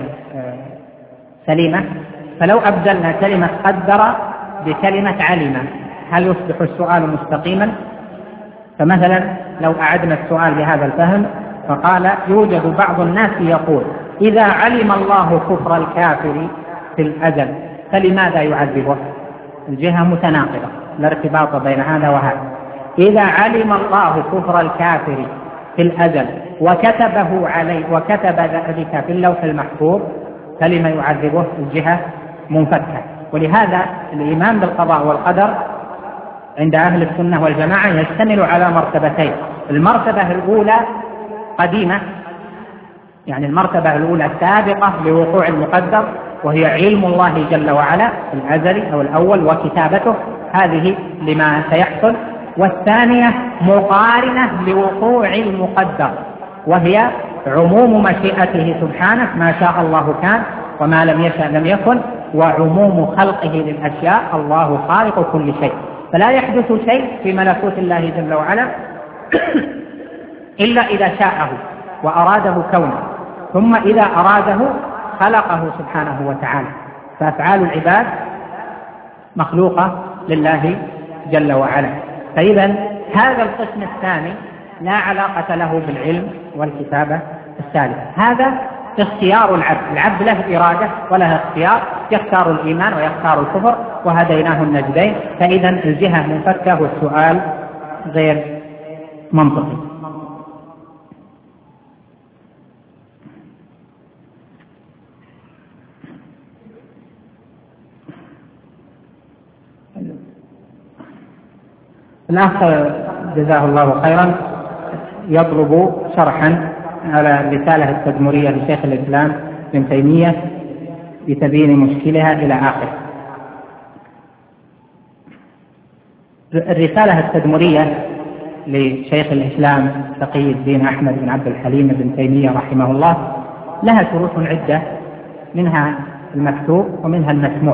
سليمة. فلو أبدلنا كلمة قدر بكلمة علم هل يصبح السؤال مستقيما؟ فمثلا لو أعدنا السؤال بهذا الفهم فقال: يوجد بعض الناس يقول: إذا علم الله كفر الكافر في الأزل فلماذا يعذبه؟ الجهة متناقضة، لا ارتباط بين هذا وهذا. إذا علم الله كفر الكافر في الأزل وكتبه عليه وكتب ذلك في اللوح المحفوظ فلما يعذبه؟ الجهة منفكة. ولهذا الإيمان بالقضاء والقدر عند أهل السنة والجماعة يشتمل على مرتبتين: المرتبة الأولى قديمة، يعني المرتبة الأولى سابقة لوقوع المقدر، وهي علم الله جل وعلا الأزلي أو الأول وكتابته، هذه لما سيحصل. والثانية مقارنة لوقوع المقدر، وهي عموم مشيئته سبحانه، ما شاء الله كان وما لم يشأ لم يكن، وعموم خلقه للأشياء، الله خالق كل شيء، فلا يحدث شيء في ملكوت الله جل وعلا إلا إذا شاءه وأراده كونه، ثم إذا أراده خلقه سبحانه وتعالى. فأفعال العباد مخلوقة لله جل وعلا. فإذا هذا القسم الثاني لا علاقة له بالعلم والكتابة الثالثة. هذا اختيار العبد، العبد له إرادة وله اختيار، يختار الإيمان ويختار الكفر، وهديناه النجدين. فإذا الجهة منفكة والسؤال غير منطقي. الأخ جزاه الله خيرا يطلب شرحا على الرسالة التدمرية لشيخ الإسلام ابن تيمية بتبيين مشكلها إلى آخره. الرسالة التدمرية لشيخ الإسلام تقي الدين أحمد بن عبد الحليم بن تيمية رحمه الله لها شروط عدة، منها المكتوب ومنها المسموع،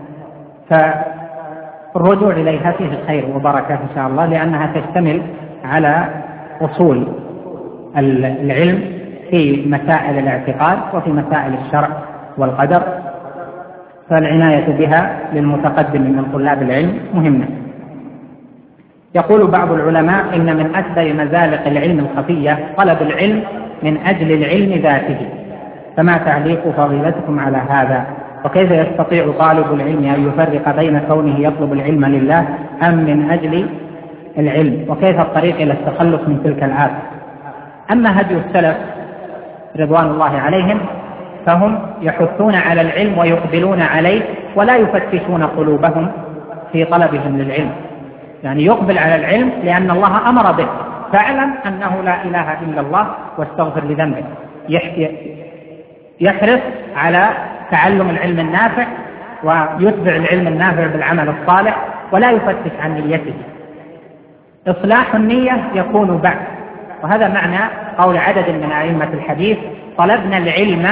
فالرجوع إليها فيه خير وبركة إن شاء الله، لأنها تشتمل على أصول العلم في مسائل الاعتقاد وفي مسائل الشرع والقدر، فالعناية بها للمتقدم من طلاب العلم مهمة. يقول بعض العلماء إن من أكبر مزالق العلم الخفية طلب العلم من أجل العلم ذاته، فما تعليق فضيلتكم على هذا؟ وكيف يستطيع طالب العلم أن يفرق بين كونه يطلب العلم لله أم من أجل العلم؟ وكيف الطريق إلى التخلص من تلك العادة؟ أما هدي السلف رضوان الله عليهم فهم يحثون على العلم ويقبلون عليه ولا يفتشون قلوبهم في طلبهم للعلم، يعني يقبل على العلم لأن الله أمر به، فاعلم أنه لا إله إلا الله واستغفر لذنبك. يحرص على تعلم العلم النافع ويتبع العلم النافع بالعمل الصالح ولا يفتش عن نيته. إصلاح النية يكون بعد، وهذا معنى قول عدد من أئمة الحديث: طلبنا العلم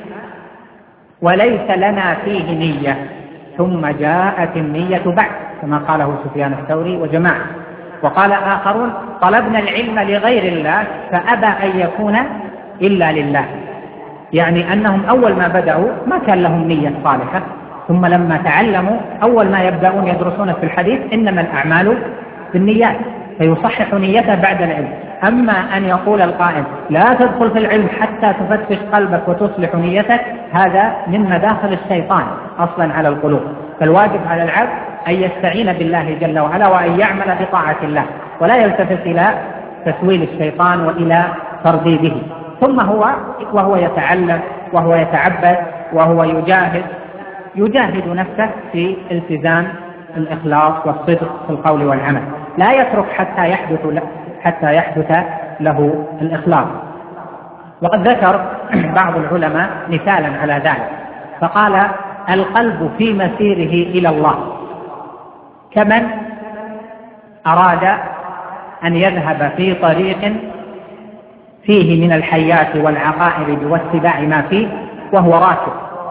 وليس لنا فيه نية ثم جاءت النية بعد، كما قاله سفيان الثوري وجماعة. وقال آخرون: طلبنا العلم لغير الله فأبى أن يكون إلا لله، يعني أنهم أول ما بدأوا ما كان لهم نية صالحة، ثم لما تعلموا أول ما يبدأون يدرسون في الحديث إنما الأعمال بالنيات، فيصحح نيته بعد العلم. أما أن يقول القائل لا تدخل في العلم حتى تفتش قلبك وتصلح نيتك، هذا من مداخل الشيطان أصلا على القلوب. فالواجب على العبد أن يستعين بالله جل وعلا وأن يعمل بطاعة الله، ولا يلتفت إلى تسويل الشيطان وإلى ترديده. ثم وهو يتعلم وهو يتعبد وهو يجاهد نفسه في التزام الإخلاص والصدق في القول والعمل، لا يترك حتى يحدث له الإخلاص. وقد ذكر بعض العلماء مثالا على ذلك، فقال: القلب في مسيره إلى الله كمن أراد أن يذهب في طريق فيه من الحيات والعقائد واتباع ما فيه وهو راكب،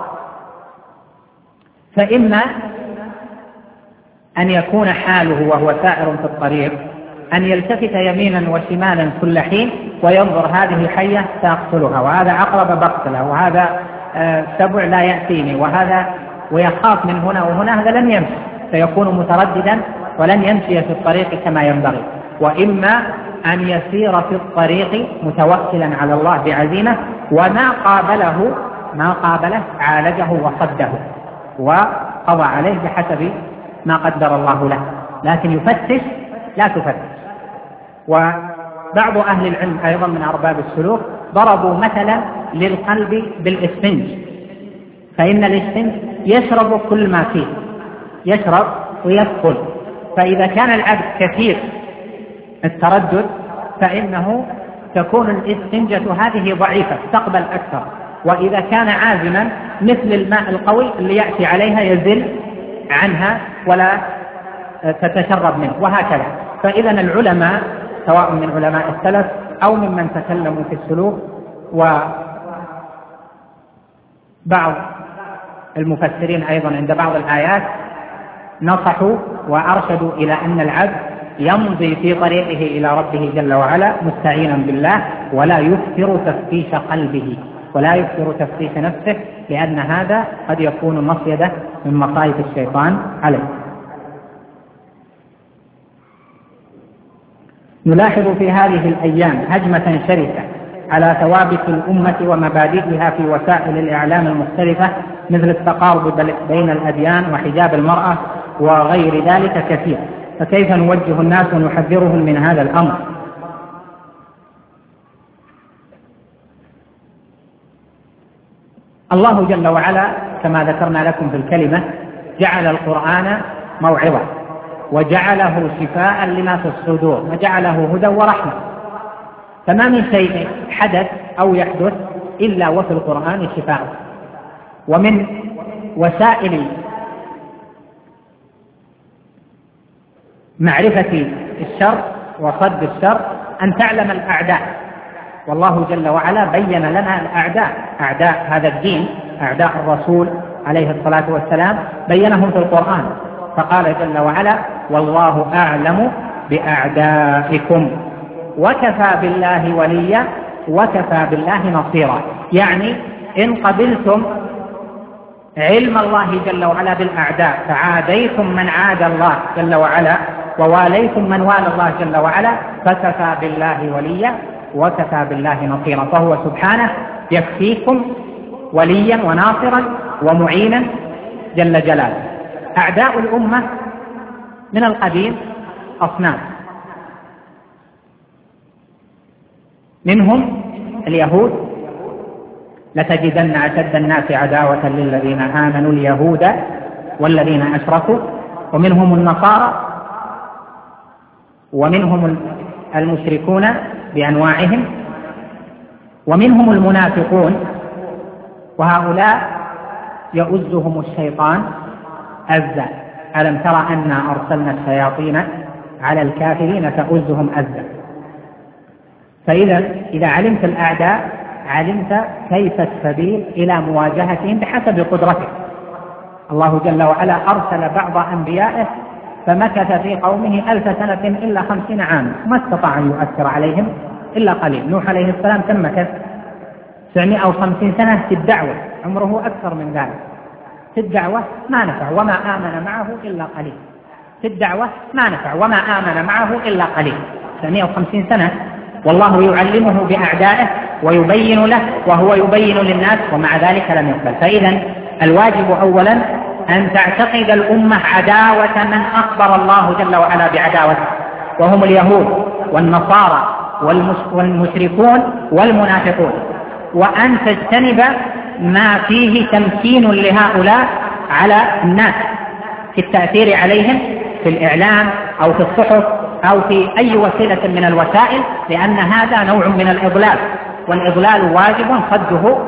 فإما أن يكون حاله وهو سائر في الطريق أن يلتفت يمينا وشمالا كل حين وينظر هذه حية سأقتلها، وهذا عقرب بقتله، وهذا سبع لا يأتيني، وهذا ويخاف من هنا وهنا، هذا لن يمشي، سيكون مترددا ولن يمشي في الطريق كما ينبغي. وإما أن يسير في الطريق متوكلا على الله بعزيمة، وما قابله عالجه وصده وقضى عليه بحسب ما قدر الله له، لكن يفتش لا تفتش. وبعض أهل العلم أيضا من أرباب السلوك ضربوا مثلا للقلب بالإسفنج، فإن الإسفنج يشرب كل ما فيه، يشرب ويدخل، فإذا كان العبد كثير التردد فإنه تكون الإسفنجة هذه ضعيفة تقبل أكثر، وإذا كان عازما مثل الماء القوي اللي يأتي عليها يزل عنها ولا تتشرب منه، وهكذا. فإذا العلماء سواء من علماء السلف أو ممن تكلموا في السلوك وبعض المفسرين أيضا عند بعض الآيات نصحوا وأرشدوا إلى أن العبد يمضي في طريقه إلى ربه جل وعلا مستعينا بالله، ولا يكثر تفتيش قلبه ولا يكثر تفتيش نفسه، لأن هذا قد يكون مصيدة من مصائد الشيطان عليه. نلاحظ في هذه الأيام هجمة شرسة على ثوابت الأمة ومبادئها في وسائل الإعلام المختلفة، مثل التقارب بين الأديان وحجاب المرأة وغير ذلك كثير. فكيف نوجه الناس ونحذرهم من هذا الأمر؟ الله جل وعلا كما ذكرنا لكم في الكلمة جعل القرآن موعظة، وجعله شفاء لما في الصدور، وجعله هدى ورحمة. فما من شيء حدث أو يحدث إلا وفي القرآن شفاء. ومن وسائل معرفة الشر وصد الشر أن تعلم الأعداء، والله جل وعلا بين لنا الأعداء، أعداء هذا الدين، أعداء الرسول عليه الصلاة والسلام بينهم في القرآن، فقال جل وعلا: والله أعلم بأعدائكم وكفى بالله وليا وكفى بالله نصيرا. يعني إن قبلتم علم الله جل وعلا بالأعداء فعاديتم من عاد الله جل وعلا وواليتم من والى الله جل وعلا، فكفى بالله وليا وكفى بالله نصيرا. فهو سبحانه يكفيكم وليا وناصرا ومعينا جل جلاله. أعداء الأمة من القديم أصناف، منهم اليهود، لتجدن أشد الناس عداوة للذين آمنوا اليهود والذين أشركوا، ومنهم النصارى، ومنهم المشركون بأنواعهم، ومنهم المنافقون، وهؤلاء يؤزهم الشيطان أزا. ألم تر أنا أرسلنا الشياطين على الكافرين تؤزهم أزا. فإذا إذا علمت الأعداء علمت كيف السبيل إلى مواجهتهم بحسب قدرتك. الله جل وعلا أرسل بعض أنبيائه فمكث في قومه 1000 سنة إلا 50 عاما، ما استطاع أن يؤثر عليهم إلا قليل. نوح عليه السلام كم مكث؟ 950 سنة في الدعوة، عمره أكثر من ذلك. في الدعوة ما نفع وما آمن معه إلا قليل، في الدعوة ما نفع وما آمن معه إلا قليل، 950 سنة، والله يعلمه بأعدائه ويبين له وهو يبين للناس، ومع ذلك لم يقبل. فإذا الواجب أولا أن تعتقد الأمة عداوة من أخبر الله جل وعلا بعداوته، وهم اليهود والنصارى والمشركون والمنافقون، وأن تجتنب ما فيه تمكين لهؤلاء على الناس في التأثير عليهم في الإعلام أو في الصحف أو في أي وسيلة من الوسائل، لأن هذا نوع من الإضلال، والإضلال واجب صده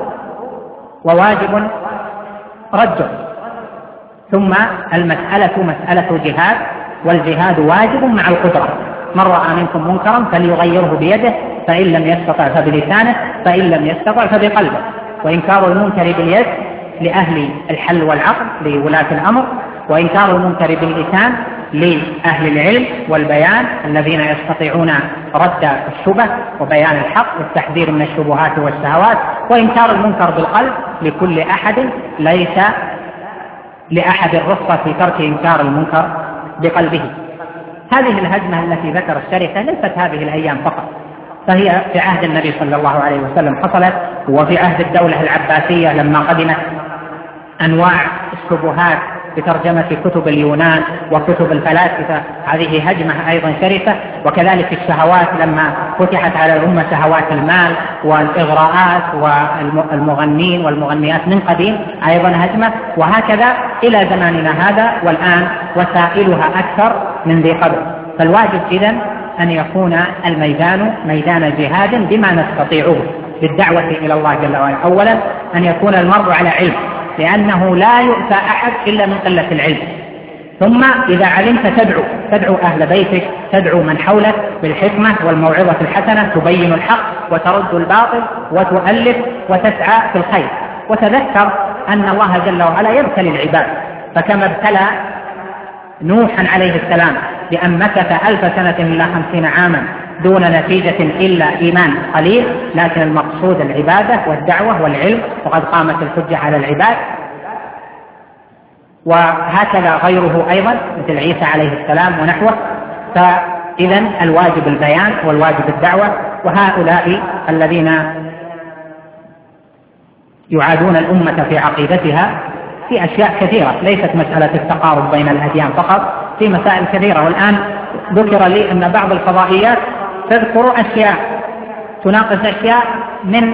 وواجب رده. ثم المسألة مسألة جهاد، والجهاد واجب مع القدرة. من رأى منكم منكرا فليغيره بيده، فإن لم يستطع فبلسانه، فإن لم يستطع فبقلبه. وإنكار المنكر باليد لأهل الحل والعقل لولاة الأمر، وإنكار المنكر باللسان لأهل العلم والبيان الذين يستطيعون رد الشبه وبيان الحق والتحذير من الشبهات والشهوات، وإنكار المنكر بالقلب لكل أحد، ليس لأحد الرخصة في ترك إنكار المنكر بقلبه. هذه الهجمة التي ذكر الشريحة ليست هذه الأيام فقط، فهي في عهد النبي صلى الله عليه وسلم حصلت، وفي عهد الدولة العباسية لما قدمت أنواع الشبهات بترجمة كتب اليونان وكتب الفلاسفة، هذه هجمة أيضا شرسة. وكذلك الشهوات لما فتحت على الأمة شهوات المال والإغراءات والمغنين والمغنيات من قديم، أيضا هجمة. وهكذا إلى زماننا هذا، والآن وسائلها أكثر من ذي قبل. فالواجب إذن أن يكون الميدان ميدان جهاد بما نستطيعه، بالدعوة إلى الله جل وعلا. أولا أن يكون المرء على علم، لأنه لا يؤتى أحد إلا من قلة العلم. ثم إذا علمت تدعو أهل بيتك، تدعو من حولك بالحكمة والموعظة الحسنة، تبين الحق وترد الباطل وتؤلف وتسعى في الخير. وتذكر أن الله جل وعلا يبتلي العباد، فكما ابتلى نوحا عليه السلام بأن مكث 1000 سنة إلا 50 عاما دون نتيجة إلا إيمان قليل، لكن المقصود العبادة والدعوة والعلم، وقد قامت الحجة على العباد. وهكذا غيره أيضا مثل عيسى عليه السلام ونحوه. فإذا الواجب البيان والواجب الدعوة. وهؤلاء الذين يعادون الأمة في عقيدتها في أشياء كثيرة، ليست مسألة التقارب بين الأديان فقط، في مسائل كثيرة. والآن ذكر لي أن بعض الفضائيات تذكر أشياء تناقش أشياء من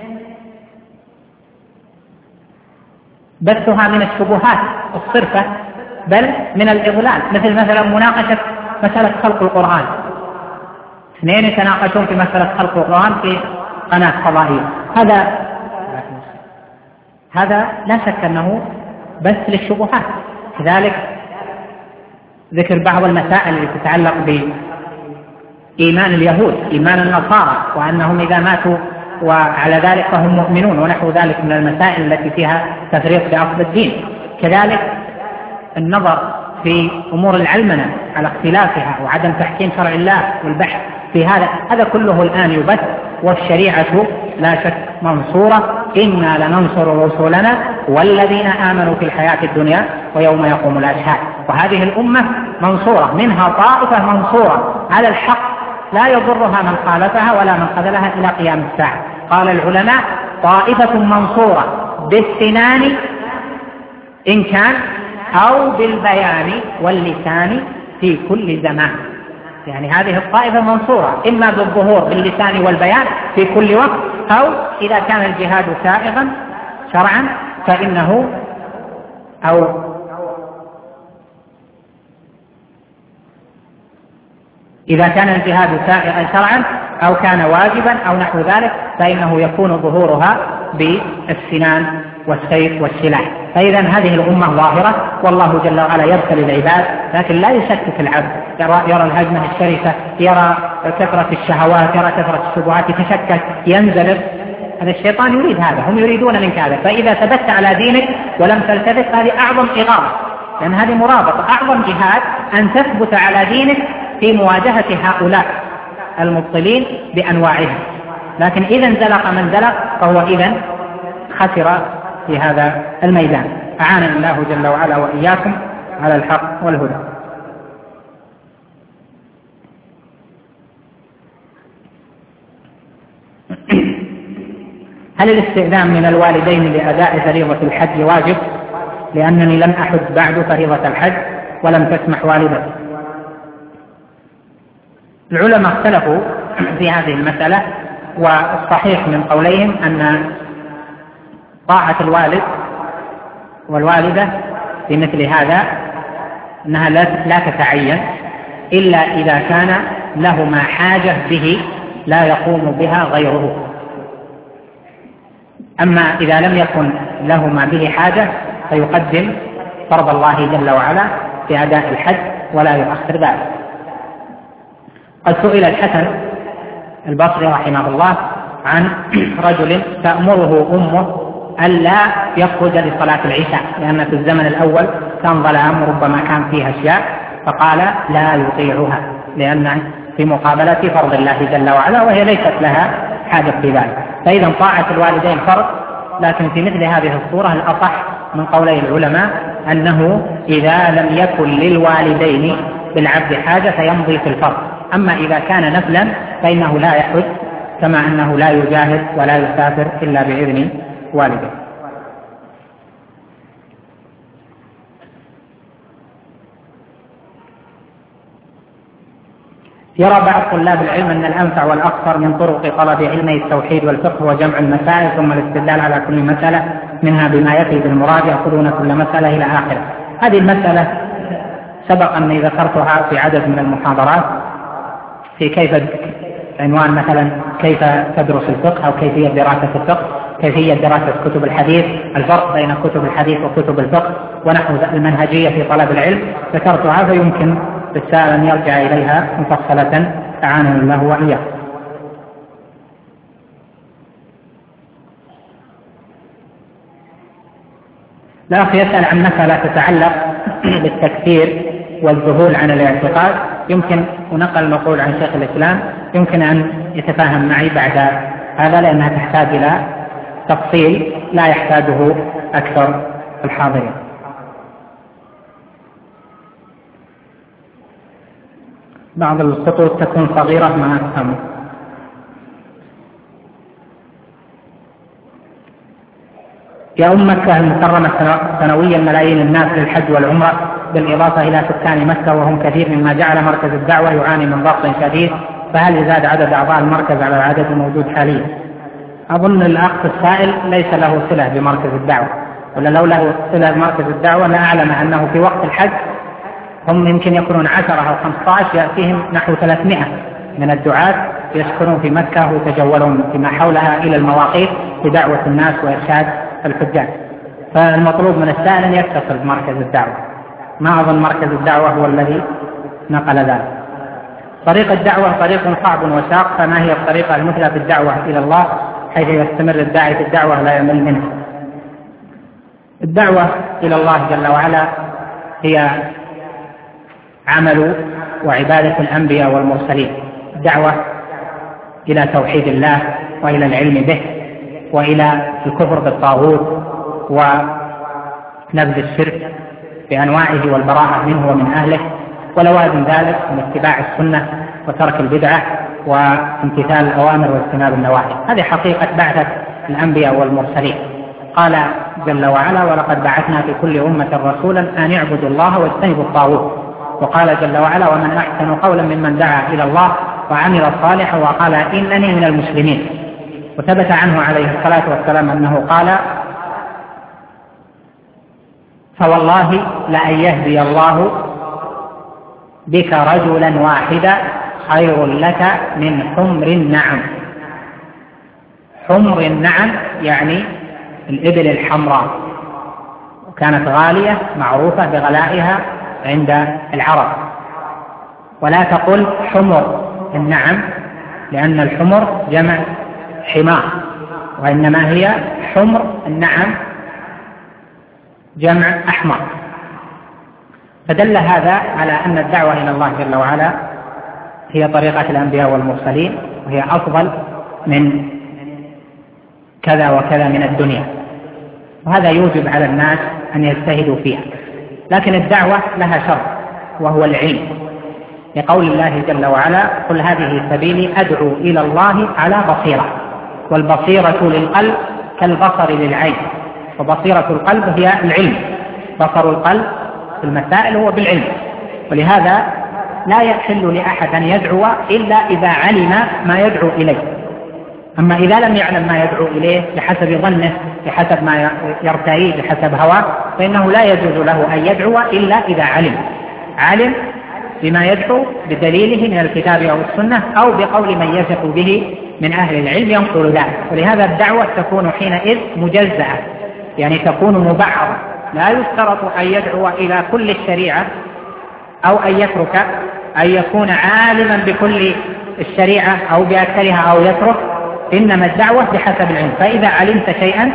بثها من الشبهات الصرفة بل من الإضلال، مثلا مناقشة مسألة خلق القرآن. 2 يتناقشون في مسألة خلق القرآن في قناة فضائية. هذا لا شك أنه بث للشبهات. كذلك ذكر بعض المسائل التي تتعلق بإيمان اليهود، إيمان النصارى، وأنهم إذا ماتوا وعلى ذلك فهم مؤمنون، ونحو ذلك من المسائل التي فيها تفريق بأصل الدين. كذلك النظر في أمور العلمنة على اختلافها وعدم تحكيم شرع الله والبحث في هذا كله الآن يبث. والشريعة لا شك منصورة، إنا لننصر رسلنا والذين آمنوا في الحياة الدنيا ويوم يقوم الأشهاد. وهذه الأمة منصورة، منها طائفة منصورة على الحق لا يضرها من خالفها ولا من خذلها إلى قيام الساعة. قال العلماء: طائفة منصورة بالسنان إن كان أو بالبيان واللسان في كل زمان. يعني هذه الطائفة منصورة إما بالظهور باللسان والبيان في كل وقت، أو إذا كان الجهاد سائغا شرعا فإنه إذا كان الجهاد سائغا شرعا أو كان واجبا أو نحو ذلك فإنه يكون ظهورها بالسنان والسيف والسلاح. فإذا هذه الأمة ظاهرة، والله جل وعلا يبتلي العباد، لكن لا يشكك العبد، يرى الهجمة الشرسة، يرى كثرة الشهوات، يرى كثرة الشبهات، يتشكك، ينزلق. هذا الشيطان يريد هذا، هم يريدون منك هذا. فإذا ثبت على دينك ولم تلتفت هذه أعظم إغاظة، لأن هذه مرابطة. أعظم جهاد أن تثبت على دينك في مواجهة هؤلاء المبطلين بأنواعهم. لكن إذا انزلق من زلق فهو إذن خسر في هذا الميدان. أعاننا الله جل وعلا وإياكم على الحق والهدى. هل الاستئذان من الوالدين لأداء فريضة الحج واجب؟ لأنني لم أحج بعد فريضة الحج ولم تسمح والدتي. العلماء اختلفوا في هذه المسألة، والصحيح من قوليهم أن طاعة الوالد والوالدة في مثل هذا أنها لا تتعين إلا إذا كان لهما حاجة به لا يقوم بها غيره. أما إذا لم يكن لهما به حاجة فيقدم فرض الله جل وعلا في أداء الحج ولا يؤخر ذلك. قد سئل الحسن البصري رحمه الله عن رجل تأمره أمه ألا يخرج لصلاة العشاء، لأن في الزمن الأول كان ظلام ربما كان فيها أشياء، فقال لا يطيعها لأن في مقابلة فرض الله جل وعلا، وهي ليست لها حاجة في ذلك. فإذا طاعة الوالدين فرض، لكن في مثل هذه الصورة الأصح من قولي العلماء أنه إذا لم يكن للوالدين بالعبد حاجة فيمضي في الفرض. أما إذا كان نفلا فإنه لا يحج، كما أنه لا يجاهد ولا يسافر إلا بإذن والده. يرى بعض طلاب العلم أن الأنفع والأقصر من طرق طلب علمي التوحيد والفقه وجمع المسائل ثم الاستدلال على كل مسألة منها بما يفي بالمراد، يأخذون كل مسألة إلى آخره. هذه المسألة سبق أني ذكرتها في عدد من المحاضرات في كيف عنوان مثلا كيف تدرس الفقه أو كيفية دراسة الفقه، كيفية دراسة كتب الحديث، الفرق بين كتب الحديث وكتب الفقه، ونحو المنهجية في طلب العلم، ذكرتها فيمكن للسائل أن يرجع إليها مفصلة أعانني الله وإياه. الأخ يسأل عن مسألة تتعلق بالتكفير والذهول عن الاعتقاد. يمكن ونقل نقول عن شيخ الإسلام، يمكن أن يتفاهم معي بعد هذا لأنها تحتاج إلى تفصيل لا يحتاجه أكثر الحاضرين. بعض الخطوط تكون صغيرة ما أفهم. يا مكة المكرمة سنويا ملايين الناس للحج والعمرة بالإضافة إلى سكان مكة وهم كثير، مما جعل مركز الدعوة يعاني من ضغط شديد، فهل يزاد عدد أعضاء المركز على العدد الموجود حاليا؟ أظن الأخ السائل ليس له صلة بمركز الدعوة، ولا لو له صلة بمركز الدعوة لأعلم أنه في وقت الحج هم يمكن يكونون 10 أو 15 يأتيهم نحو 300 من الدعاة يسكنون في مكة ويتجولون فيما حولها إلى المواقيت بدعوة الناس وإرشاد الحجاج. فالمطلوب من السائل أن يتصل بمركز الدعوة. ما أظن مركز الدعوة هو الذي نقل ذلك. طريق الدعوة طريق صعب وشاق، فما هي الطريقة المثلى في الدعوة إلى الله حيث يستمر الداعي في الدعوة لا يمل منها؟ الدعوة إلى الله جل وعلا هي عمل وعبادة الأنبياء والمرسلين، الدعوة إلى توحيد الله وإلى العلم به وإلى الكفر بالطاغوت ونبذ الشرك بأنواعه والبراءة منه ومن أهله، ولوازم ذلك من اتباع السنة وترك البدعة وامتثال الأوامر واجتناب النواهي. هذه حقيقة بعثة الأنبياء والمرسلين. قال جل وعلا: ولقد بعثنا في كل أمة رسولا أن اعبدوا الله واجتنبوا الطاغوت. وقال جل وعلا: ومن أحسن قولا ممن دعا إلى الله وعمل صالحا وقال إنني من المسلمين. وثبت عنه عليه الصلاة والسلام أنه قال: فوالله لأن يهدي الله بك رجلا واحدا خير لك من حمر النعم. حمر النعم يعني الإبل الحمراء، وكانت غالية معروفة بغلائها عند العرب. ولا تقل حمر النعم لأن الحمر جمع حمار، وإنما هي حمر النعم جمع أحمر. فدل هذا على أن الدعوة إلى الله جل وعلا هي طريقة الأنبياء والمرسلين، وهي أفضل من كذا وكذا من الدنيا، وهذا يوجب على الناس أن يجتهدوا فيها. لكن الدعوة لها شرط وهو العلم، لقول الله جل وعلا: قل هذه سبيلي أدعو إلى الله على بصيرة. والبصيرة للقلب كالبصر للعين، وبصيرة القلب هي العلم. بصر القلب في المسائل هو بالعلم، ولهذا لا يحل لأحد أن يدعو إلا إذا علم ما يدعو إليه. أما إذا لم يعلم ما يدعو إليه بحسب ظنه، بحسب ما يرتئيه، بحسب هواه، فإنه لا يجوز له أن يدعو إلا إذا علم بما يدعو بدليله من الكتاب أو السنة أو بقول من يثق به من أهل العلم ينقل ذلك. ولهذا الدعوة تكون حينئذ مجزأة، يعني تكون مبعضة. لا يشترط أن يدعو إلى كل الشريعة أو أن يترك أن يكون عالما بكل الشريعة أو بأكثرها أو يترك، إنما الدعوة بحسب العلم. فإذا علمت شيئا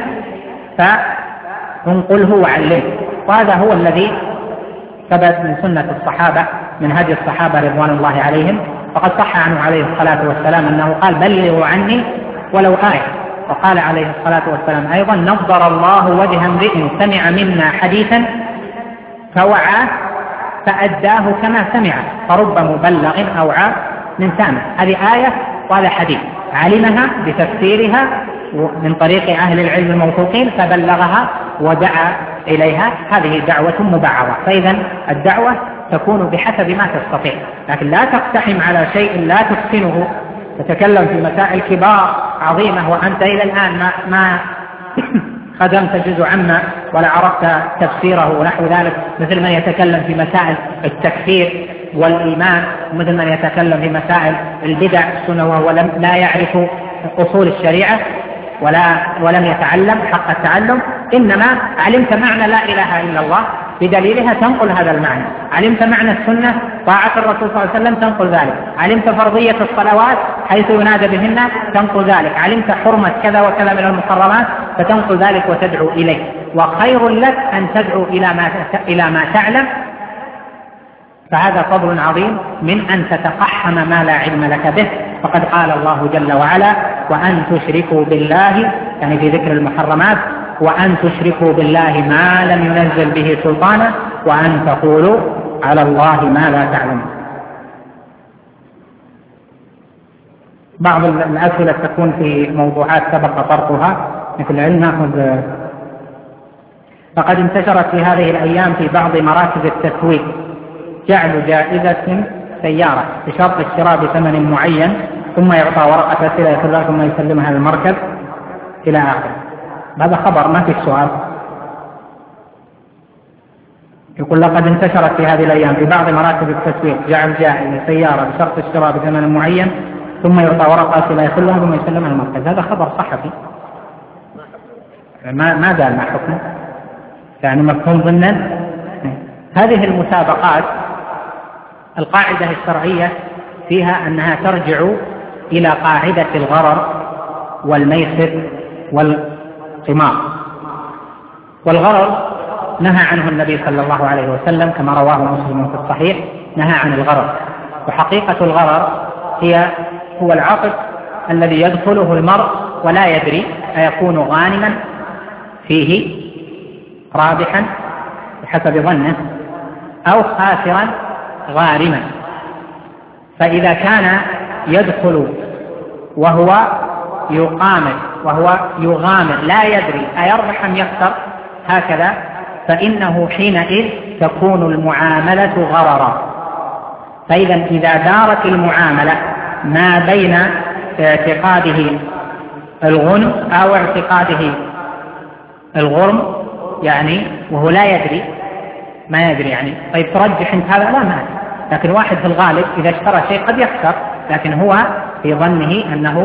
فانقله وعلمه، وهذا هو الذي ثبت من سنة الصحابة، من هدي الصحابة رضوان الله عليهم. فقد صح عنه عليه الصلاة والسلام أنه قال: بلغوا عني ولو آية. وقال عليه الصلاة والسلام أيضا: نضر الله وجه امرئ سمع منا حديثا فوعاه فأداه كما سمعه فرب مبلغ أوعى من سامع. هذه آية وهذا حديث، علمها بتفسيرها من طريق أهل العلم الموثوقين فبلغها ودعا إليها. هذه دعوة مبعضة. فإذا الدعوة تكون بحسب ما تستطيع، لكن لا تقتحم على شيء لا تحسنه، تتكلم في مسائل كبار عظيمة وأنت إلى الآن ما خدمت جزء عما ولا عرفت تفسيره ونحو ذلك، مثل من يتكلم في مسائل التكفير والإيمان، مثل من يتكلم في مسائل البدع السنة وهو لا يعرف أصول الشريعة ولم يتعلم حق التعلم. إنما علمت معنى لا إله إلا الله بدليلها تنقل هذا المعنى، علمت معنى السنة طاعة الرسول صلى الله عليه وسلم تنقل ذلك، علمت فرضية الصلوات حيث ينادى بهن تنقل ذلك، علمت حرمة كذا وكذا من المحرمات فتنقل ذلك وتدعو إليه. وخير لك أن تدعو إلى ما تعلم، فهذا فضل عظيم من أن تتقحم ما لا علم لك به. فقد قال الله جل وعلا: وأن تشركوا بالله، يعني في ذكر المحرمات، وأن تشركوا بالله ما لم ينزل به سلطانا وأن تقولوا على الله ما لا تعلمون. بعض الأسئلة تكون في موضوعات سبق طرحها مثل علم فقد انتشرت في هذه الأيام في بعض مراكز التسويق جعل جائزة سيارة بشرط الشراء بثمن معين ثم يعطى ورقة أسئلة يخلها ثم يسلمها للمركز إلى آخره. هذا خبر ما في سؤال. يقول: لقد انتشرت في هذه الأيام في بعض مراكز التسويق جعل جائزة سيارة بشرط الشراء بثمن معين ثم يعطى ورقة أسئلة يخلها ثم يسلمها للمركز. هذا خبر صحفي ما دال ما حكمه، يعني مفهوم ضمنا. هذه المسابقات القاعدة الشرعية فيها أنها ترجع إلى قاعدة الغرر والميسر والقمار. والغرر نهى عنه النبي صلى الله عليه وسلم كما رواه مسلم في الصحيح، نهى عن الغرر. وحقيقة الغرر هو العقد الذي يدخله المرء ولا يدري أيكون غانما فيه رابحا بحسب ظنه أو خاسرا غارما. فإذا كان يدخل وهو يغامر لا يدري أيربح أم يخسر هكذا، فإنه حينئذ تكون المعاملة غررا. فإذا إذا دارت المعاملة ما بين اعتقاده الغنم أو اعتقاده الغرم، يعني وهو لا يدري ما يدري، يعني طيب ترجح انت هذا؟ لا ما. لكن واحد في الغالب إذا اشترى شيء قد يخسر، لكن هو في ظنه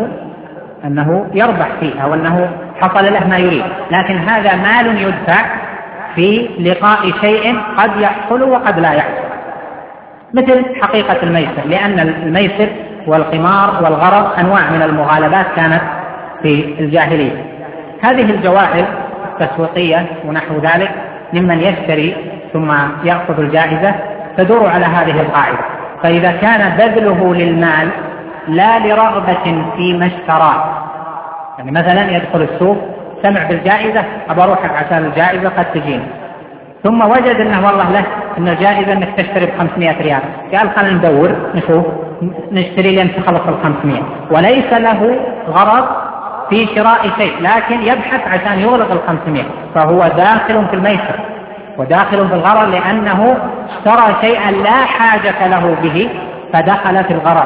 أنه يربح فيه أو أنه حصل له ما يريد، لكن هذا مال يدفع في لقاء شيء قد يحصل وقد لا يحصل، مثل حقيقة الميسر. لأن الميسر والقمار والغرر أنواع من المغالبات كانت في الجاهلية. هذه الجوائز التسويقية ونحو ذلك ممن يشتري ثم يأخذ الجائزة تدور على هذه القاعدة. فإذا كان بذله للمال لا لرغبة فيما اشتراه، يعني مثلا يدخل السوق سمع بالجائزة أبى أروح عشان الجائزة قد تجيني، ثم وجد أنه والله له أن الجائزة أنك تشتري ب500 ريال، قال خلينا ندور نشوف نشتري لين تخلص ال500، وليس له غرض في شراء شيء لكن يبحث عشان يغلق ال500، فهو داخل في الميسر وداخل في الغرر، لأنه اشترى شيئا لا حاجة له به فدخل في الغرر.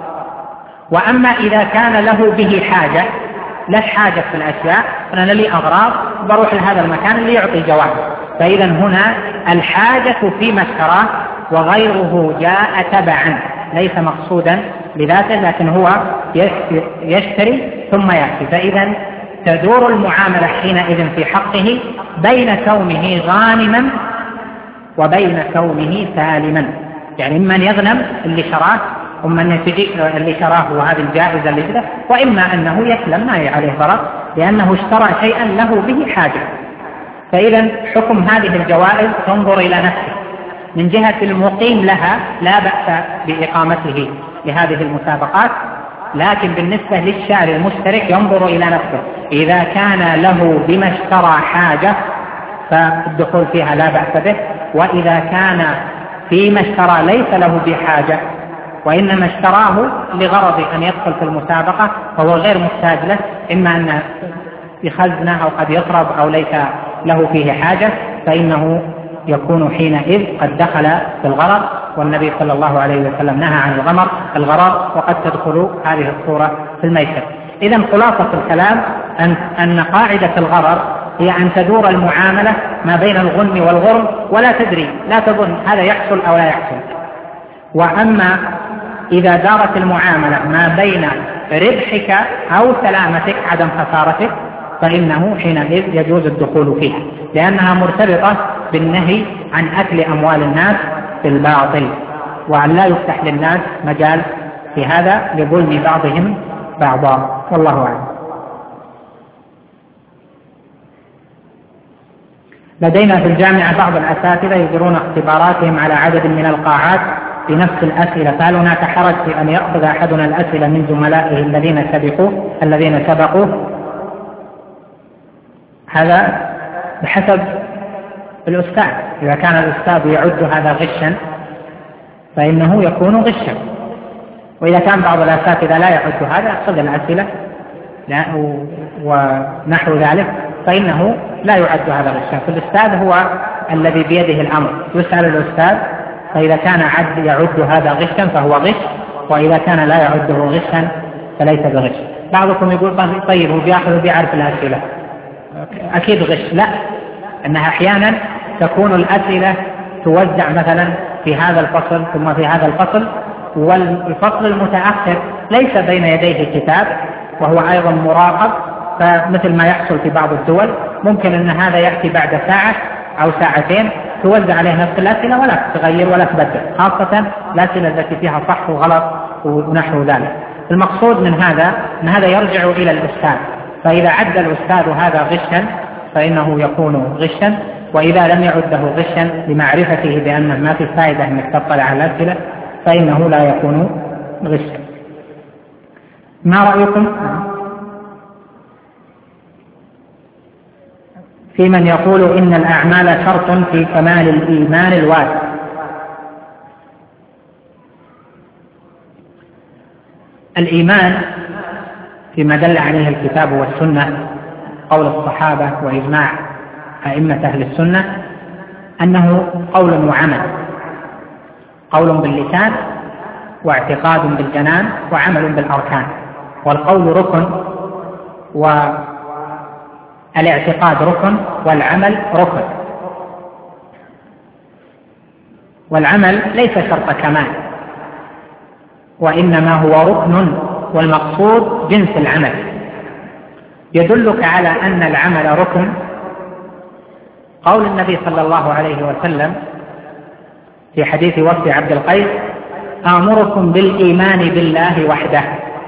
وأما إذا كان له به حاجة، لا حاجة في الأشياء، فأنا لي أغراض بروح لهذا المكان اللي يعطي جواب، فإذا هنا الحاجة فيما اشتراه وغيره جاء تبعا ليس مقصودا بذاته، لكن هو يشتري ثم يأتي. فإذا تدور المعاملة حينئذ في حقه بين كونه غانما وبين كونه سالما، يعني من يغنم اللي شراه ومن تجي اللي شراه وهذه الجائزة اللي جده، وإما أنه يسلم ما عليه ضرر لأنه اشترى شيئا له به حاجة. فإذا حكم هذه الجوائز تنظر إلى نفسه. من جهة المقيم لها لا بأس بإقامته لهذه المسابقات، لكن بالنسبة للشاري المشترك ينظر إلى نفسه، إذا كان له بما اشترى حاجة فالدخول فيها لا بأس به، وإذا كان فيما اشترى ليس له بحاجة وإنما اشتراه لغرض أن يدخل في المسابقة فهو غير محتاج له، إما أن يخزنه أو قد يطرب أو ليس له فيه حاجة، فإنه يكون حينئذ قد دخل في الغرر. والنبي صلى الله عليه وسلم نهى عن الغرر، وقد تدخل هذه الصورة في الميسر. إذن خلاصة الكلام أن قاعدة الغرر هي أن تدور المعاملة ما بين الغنم والغرم ولا تدري، لا تظن هذا يحصل أو لا يحصل. وأما إذا دارت المعاملة ما بين ربحك أو سلامتك عدم خسارتك فإنه حينئذ يجوز الدخول فيها، لأنها مرتبطة بالنهي عن أكل أموال الناس بالباطل، وأن لا يفتح للناس مجال في هذا لظلم بعضهم بعضا، والله أعلم. لدينا في الجامعة بعض الأساتذة يجرون اختباراتهم على عدد من القاعات بنفس الأسئلة، فهل هناك حرج في أن يأخذ أحدنا الأسئلة من زملائه الذين سبقوه؟ هذا بحسب الأستاذ، إذا كان الأستاذ يعد هذا غشا فإنه يكون غشا، وإذا كان بعض الأساتذة لا يعد هذا أخذ الأسئلة ونحو ذلك فإنه لا يعد هذا غشا. فالأستاذ هو الذي بيده الأمر، يسأل الأستاذ، فإذا كان يعد هذا غشا فهو غش، وإذا كان لا يعده غشا فليس بغش. بعضكم يقول طيب هو بيأخذ وبيعرف الأسئلة، أكيد غش. لا، أنها أحيانا تكون الأسئلة توزع مثلا في هذا الفصل ثم في هذا الفصل، والفصل المتأخر ليس بين يديه كتاب وهو أيضا مراقب، فمثل ما يحصل في بعض الدول ممكن أن هذا يأتي بعد ساعة أو ساعتين توزع عليه نفس الأسئلة ولا تغير ولا تبدل، خاصة الأسئلة التي فيها صح وغلط ونحو ذلك. المقصود من هذا أن هذا يرجع إلى الأستاذ، فإذا عد الأستاذ هذا غشا فإنه يكون غشا، وإذا لم يعده غشا لمعرفته بأنه ما في فائدة أنك تطلع على الأسئلة فإنه لا يكون غشا. ما رأيكم في من يقول إن الأعمال شرط في كمال الإيمان الواجب؟ الإيمان فيما دل عليه الكتاب والسنة، قول الصحابة وإجماع أئمة أهل السنة، أنه قول وعمل، قول باللسان واعتقاد بالجنان وعمل بالأركان. والقول ركن والاعتقاد ركن والعمل ركن، والعمل ليس شرط كمال وإنما هو ركن، والمقصود جنس العمل. يدلك على أن العمل ركن قول النبي صلى الله عليه وسلم في حديث وفد عبد القيس: آمركم بالإيمان بالله وحده.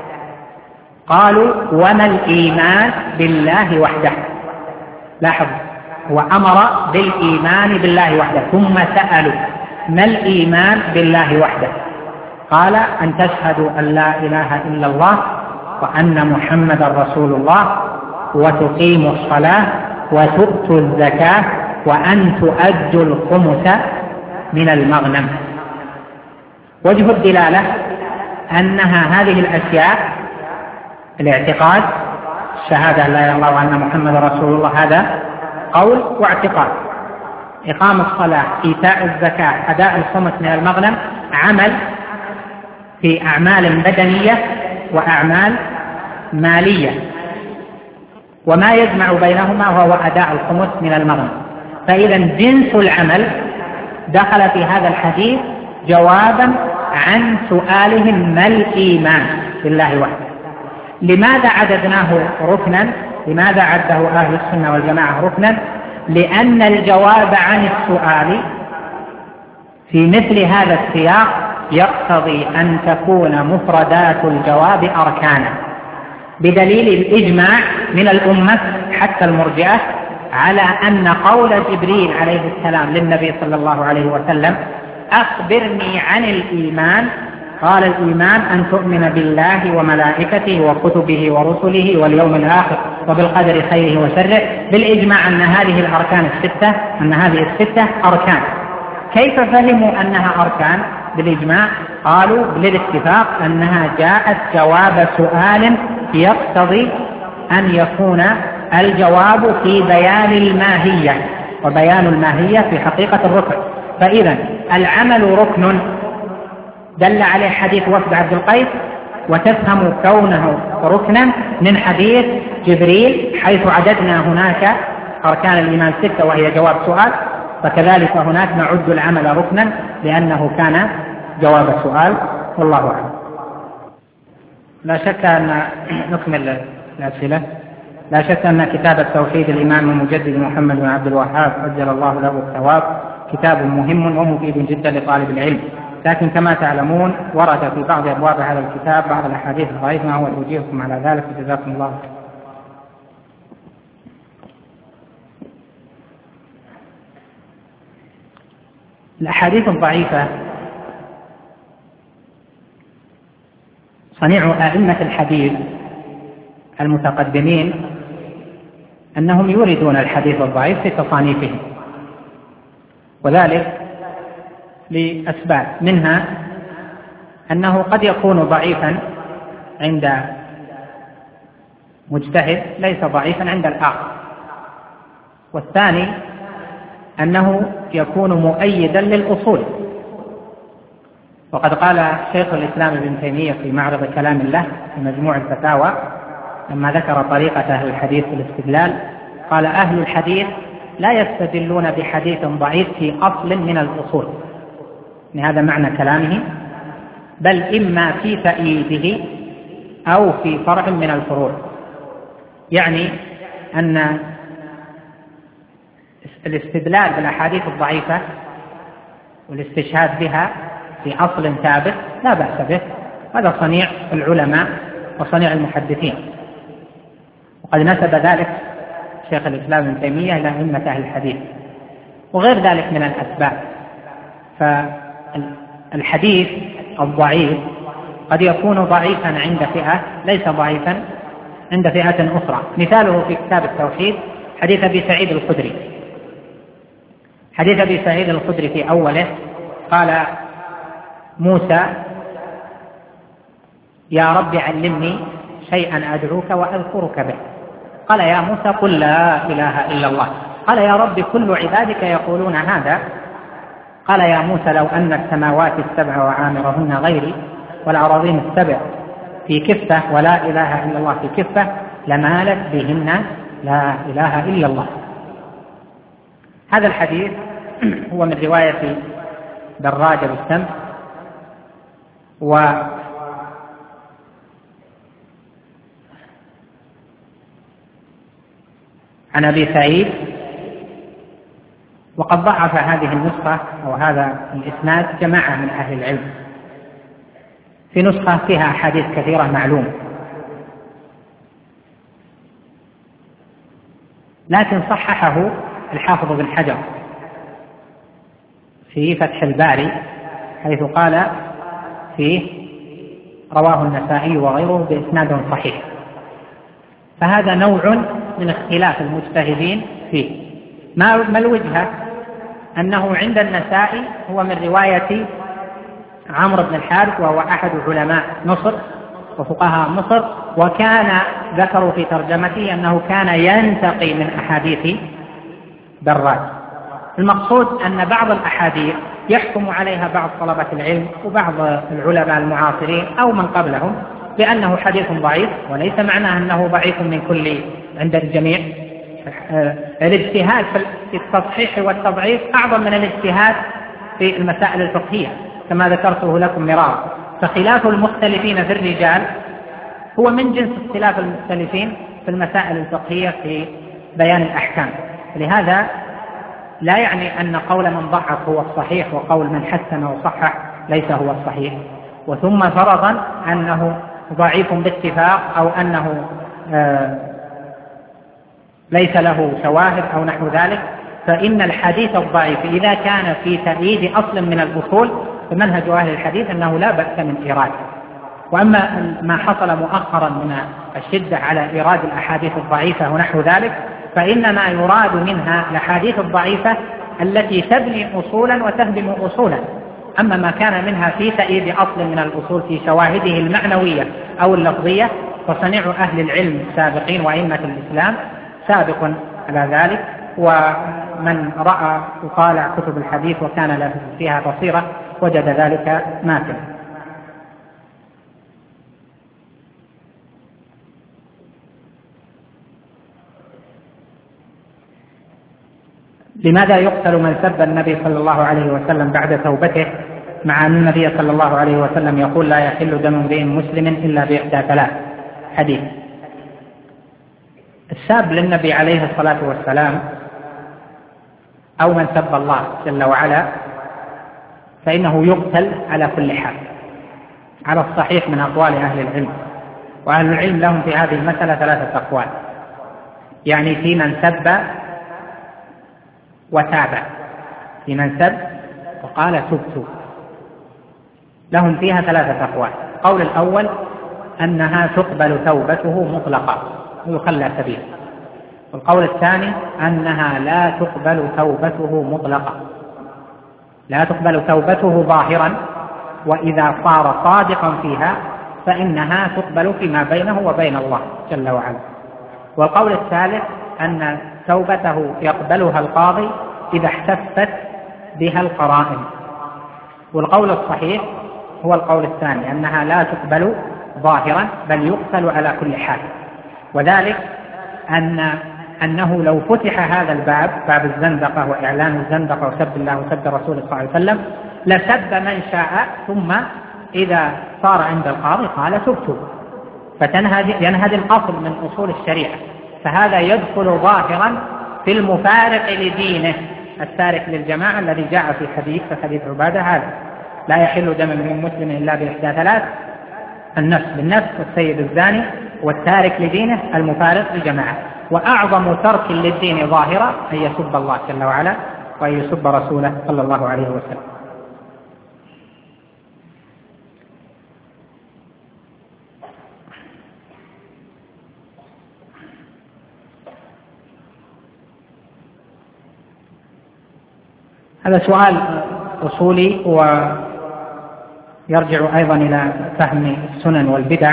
قالوا: وما الإيمان بالله وحده؟ لاحظ، وأمر بالإيمان بالله وحده، ثم سألوا: ما الإيمان بالله وحده؟ قال: أن تشهدوا أن لا إله إلا الله وأن محمدا رسول الله، وتقيموا الصلاة وتؤتوا الزكاة وأن تؤدوا الخمس من المغنم. وجه الدلالة أنها هذه الأشياء: الاعتقاد، الشهادة لا إله إلا الله وأن محمدا رسول الله، هذا قول واعتقاد. إقام الصلاة، إيتاء الزكاة، أداء الخمس من المغنم، عمل في أعمال بدنية وأعمال مالية، وما يجمع بينهما هو أداء الخمس من المغنم. فإذا جنس العمل دخل في هذا الحديث جوابا عن سؤالهم: ما الإيمان بالله وحده؟ لماذا عددناه ركنا؟ لماذا عده أهل السنة والجماعة ركنا؟ لأن الجواب عن السؤال في مثل هذا السياق يقتضي أن تكون مفردات الجواب أركانا، بدليل الإجماع من الأمة حتى المرجئة على أن قول جبريل عليه السلام للنبي صلى الله عليه وسلم: أخبرني عن الإيمان، قال: الإيمان أن تؤمن بالله وملائكته وكتبه ورسله واليوم الآخر وبالقدر خيره وشره. بالإجماع أن هذه الأركان الستة، أن هذه الستة أركان. كيف فهموا أنها أركان بالإجماع؟ قالوا بالاتفاق أنها جاءت جواب سؤال يقتضي أن يكون الجواب في بيان الماهية، وبيان الماهية في حقيقة الركن. فإذا العمل ركن دل عليه حديث وفد عبد القيس، وتفهم كونه ركنا من حديث جبريل، حيث عددنا هناك أركان الإيمان 6 وهي جواب سؤال، فكذلك هناك نعد العمل ركنا لأنه كان جواب السؤال، والله أعلم. لا شك أن نكمل الأسئلة. لا شك أن كتاب التوحيد الإمام المجدد محمد بن عبد الوهاب عجل الله له الثواب كتاب مهم ومفيد جدا لطالب العلم، لكن كما تعلمون ورد في بعض أبواب هذا الكتاب بعض الأحاديث الضعيفة، ما هو توجيهكم على ذلك؟ جزاكم الله. الأحاديث الضعيفة صنيع أئمة الحديث المتقدمين أنهم يوردون الحديث الضعيف في تصانيفهم، وذلك لأسباب، منها أنه قد يكون ضعيفا عند مجتهد ليس ضعيفا عند الآخر، والثاني أنه يكون مؤيدا للأصول. وقد قال شيخ الإسلام ابن تيمية في معرض كلام الله في مجموع الفتاوى لما ذكر طريقة أهل الحديث في الاستدلال، قال: أهل الحديث لا يستدلون بحديث ضعيف في أصل من الأصول، هذا معنى كلامه، بل إما في تأييده أو في فرع من الفروع. يعني أن الاستدلال بالأحاديث الضعيفة والاستشهاد بها في أصل ثابت لا بأس به، هذا صنيع العلماء وصنيع المحدثين، وقد نسب ذلك شيخ الإسلام ابن تيمية إلى أئمة أهل الحديث، وغير ذلك من الأسباب. فالحديث الضعيف قد يكون ضعيفا عند فئة، ليس ضعيفا عند فئة أخرى. مثاله في كتاب التوحيد حديث أبي سعيد الخدري. حديث أبي سعيد الخدري في أوله قال موسى: يا رب علمني شيئا أدعوك وأذكرك به. قال: يا موسى قل لا إله إلا الله. قال: يا رب كل عبادك يقولون هذا. قال: يا موسى لو أن السماوات السبع وعامرهن غيري والأراضين السبع في كفة ولا إله إلا الله في كفة لمالت بهن لا إله إلا الله. هذا الحديث هو من رواية دراج بالسمع، وعن أبي سعيد، وقد ضعف هذه النسخة أو هذا الإسناد جماعة من أهل العلم. في نسخة فيها أحاديث كثيرة معلومة، لكن صححه الحافظ بن حجر في فتح الباري حيث قال فيه: رواه النسائي وغيره بإسناد صحيح. فهذا نوع من اختلاف المجتهدين فيه. ما الوجهة؟ أنه عند النسائي هو من رواية عمرو بن الحارث، وهو أحد علماء مصر وفقهاء مصر، وكان ذكروا في ترجمته أنه كان ينتقي من أحاديث دراج. المقصود أن بعض الأحاديث يحكم عليها بعض طلبة العلم وبعض العلماء المعاصرين أو من قبلهم بأنه حديث ضعيف، وليس معناه أنه ضعيف من كل عند الجميع. الاجتهاد في التصحيح والتضعيف أعظم من الاجتهاد في المسائل الفقهية كما ذكرته لكم مرارا. فخلاف المختلفين في الرجال هو من جنس اختلاف المختلفين في المسائل الفقهية في بيان الأحكام. لهذا لا يعني أن قول من ضعف هو الصحيح وقول من حسن وصحح ليس هو الصحيح. وثم فرضا أنه ضعيف باتفاق أو أنه ليس له شواهد أو نحو ذلك، فإن الحديث الضعيف إذا كان في تأييد أصل من الأصول فمنهج أهل الحديث أنه لا بأس من إيراده. وأما ما حصل مؤخرا من الشدة على إيراد الأحاديث الضعيفة ونحو ذلك، فإنما يراد منها الأحاديث الضعيفة التي تبني أصولا وتهدم أصولا. أما ما كان منها في تأييد أصل من الأصول في شواهده المعنوية أو اللفظية فصنيع أهل العلم السابقين وأئمة الإسلام سابق على ذلك. ومن رأى وطالع كتب الحديث وكان له فيها بصيرة وجد ذلك ماثلا. لماذا يقتل من سب النبي صلى الله عليه وسلم بعد توبته مع أن النبي صلى الله عليه وسلم يقول لا يحل دم امرئ مسلم إلا بإحدى ثلاث حديث. الساب للنبي عليه الصلاة والسلام أو من سب الله جل وعلا فإنه يقتل على كل حال على الصحيح من أقوال أهل العلم، وأهل العلم لهم في هذه المسألة ثلاثة أقوال، يعني في من سب وتاب، في من سب وقال تبت، لهم فيها ثلاثة أقوال. القول الأول أنها تقبل توبته مطلقة ويخلى سبيله، والقول الثاني أنها لا تقبل توبته مطلقة، لا تقبل توبته ظاهرا، وإذا صار صادقا فيها فإنها تقبل فيما بينه وبين الله جل وعلا. والقول الثالث أن توبته يقبلها القاضي إذا احتفت بها القرائن، والقول الصحيح هو القول الثاني أنها لا تقبل ظاهرا بل يقتل على كل حال، وذلك أنه لو فتح هذا الباب، باب الزندقة وإعلان الزندقة وسب الله وسب رسوله صلى الله عليه وسلم، لسب من شاء، ثم إذا صار عند القاضي قال تبت، فينهدم الأصل من أصول الشريعة، فهذا يدخل ظاهرا في المفارق لدينه التارك للجماعة الذي جاء في حديث عبادة هذا لا يحل دم من مسلم إلا بإحدى ثلاث: النفس بالنفس، والسيد الزاني، والتارك لدينه المفارق للجماعة. وأعظم ترك للدين ظاهرة أن يسب الله جل وعلا وأن يسب رسوله صلى الله عليه وسلم. هذا سؤال أصولي ويرجع أيضا إلى فهم السنن والبدع.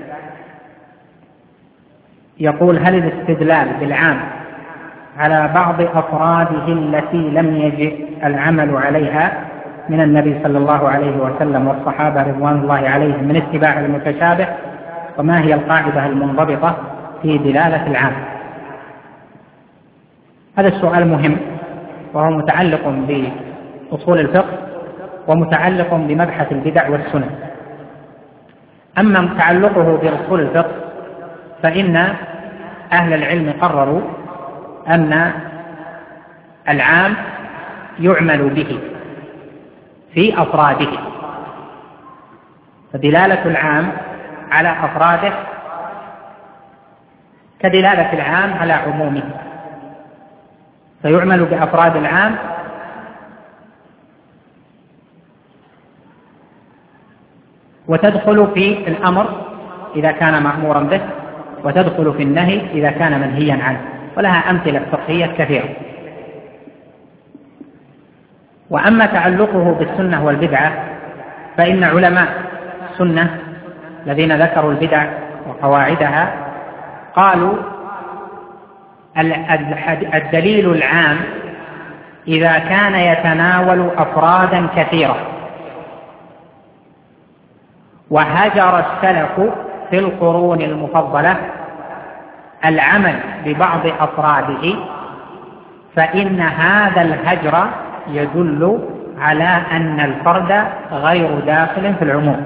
يقول: هل الاستدلال بالعام على بعض أفراده التي لم يجئ العمل عليها من النبي صلى الله عليه وسلم والصحابة رضوان الله عليهم من اتباع المتشابه، وما هي القاعدة المنضبطة في دلالة العام؟ هذا السؤال مهم، وهو متعلق بأصول الفقه ومتعلق بمبحث البدع والسنن. أما تعلقه بأصول الفقه فإن أهل العلم قرروا أن العام يعمل به في أفراده، فدلالة العام على أفراده كدلالة العام على عمومه، فيعمل بأفراد العام وتدخل في الأمر إذا كان مأمورا به، وتدخل في النهي إذا كان منهيا عنه، ولها أمثلة فقهية كثيرة. وأما تعلقه بالسنة والبدعة فإن علماء السنة الذين ذكروا البدع وقواعدها قالوا الدليل العام إذا كان يتناول أفرادا كثيرة، وهجر السلف في القرون المفضلة العمل ببعض أفراده، فإن هذا الهجر يدل على أن الفرد غير داخل في العموم،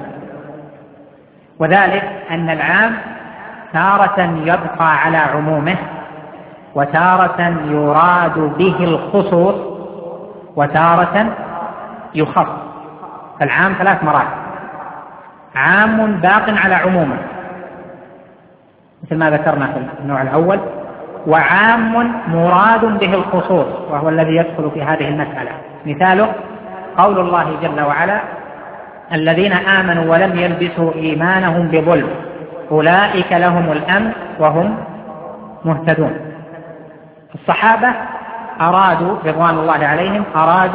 وذلك أن العام تارة يبقى على عمومه، وتارة يراد به الخصوص، وتارة يخص. فالعام ثلاث مراتب: عام باق على عمومه مثل ما ذكرنا في النوع الأول، وعام مراد به الخصوص وهو الذي يدخل في هذه المسألة. مثاله قول الله جل وعلا: الذين آمنوا ولم يلبسوا إيمانهم بظلم أولئك لهم الأمن وهم مهتدون. الصحابة أرادوا رضوان الله عليهم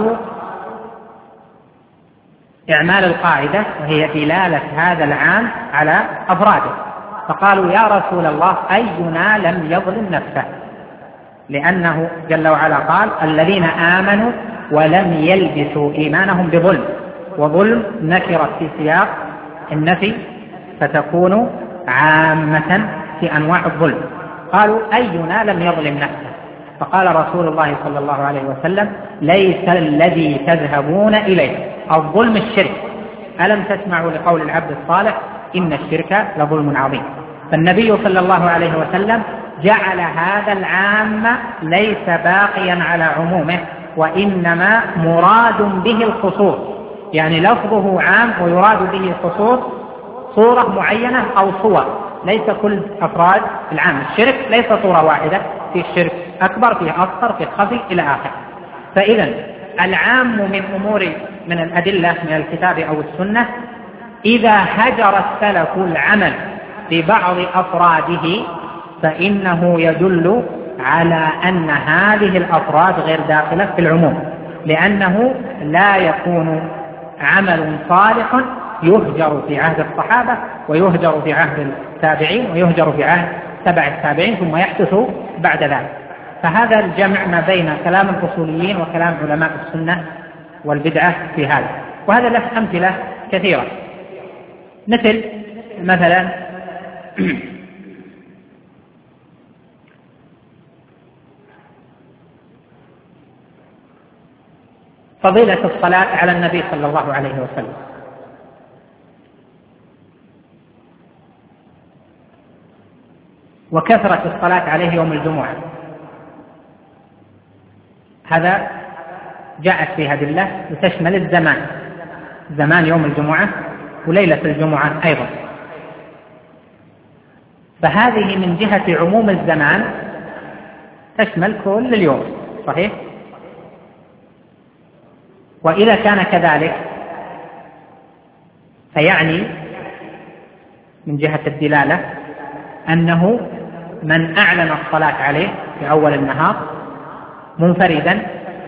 إعمال القاعدة، وهي دلالة هذا العام على أفراده، فقالوا: يا رسول الله أينا لم يظلم نفسه؟ لأنه جل وعلا قال: الذين آمنوا ولم يلبسوا إيمانهم بظلم، وظلم نكرت في سياق النفي فتكون عامة في أنواع الظلم. قالوا: أينا لم يظلم نفسه؟ فقال رسول الله صلى الله عليه وسلم: ليس الذي تذهبون إليه الظلم الشرك. ألم تسمعوا لقول العبد الصالح إن الشرك لظلم عظيم. فالنبي صلى الله عليه وسلم جعل هذا العام ليس باقيا على عمومه، وإنما مراد به الخصوص، يعني لفظه عام ويراد به الخصوص صورة معينة أو صور، ليس كل أفراد العام. الشرك ليس صورة واحدة، في الشرك أكبر، في أصغر، في خفي إلى آخر. فإذا العام من الأدلة من الكتاب أو السنة إذا هجر السلف العمل ببعض أفراده فإنه يدل على أن هذه الأفراد غير داخلة في العموم، لأنه لا يكون عمل صالح يهجر في عهد الصحابة ويهجر في عهد التابعين ويهجر في عهد تبع التابعين ثم يحدث بعد ذلك. فهذا الجمع ما بين كلام الأصوليين وكلام علماء السنة والبدعة في هذا. وهذا له أمثلة كثيرة، مثلا فضيلة الصلاة على النبي صلى الله عليه وسلم. وكثرة الصلاة عليه يوم الجمعة، هذا جاءت فيها أدلة وتشمل الزمان، زمان يوم الجمعة وليلة الجمعة أيضا. فهذه من جهة عموم الزمان تشمل كل اليوم، صحيح؟ وإذا كان كذلك فيعني من جهة الدلالة أنه من أعلن الصلاة عليه في أول النهار منفردا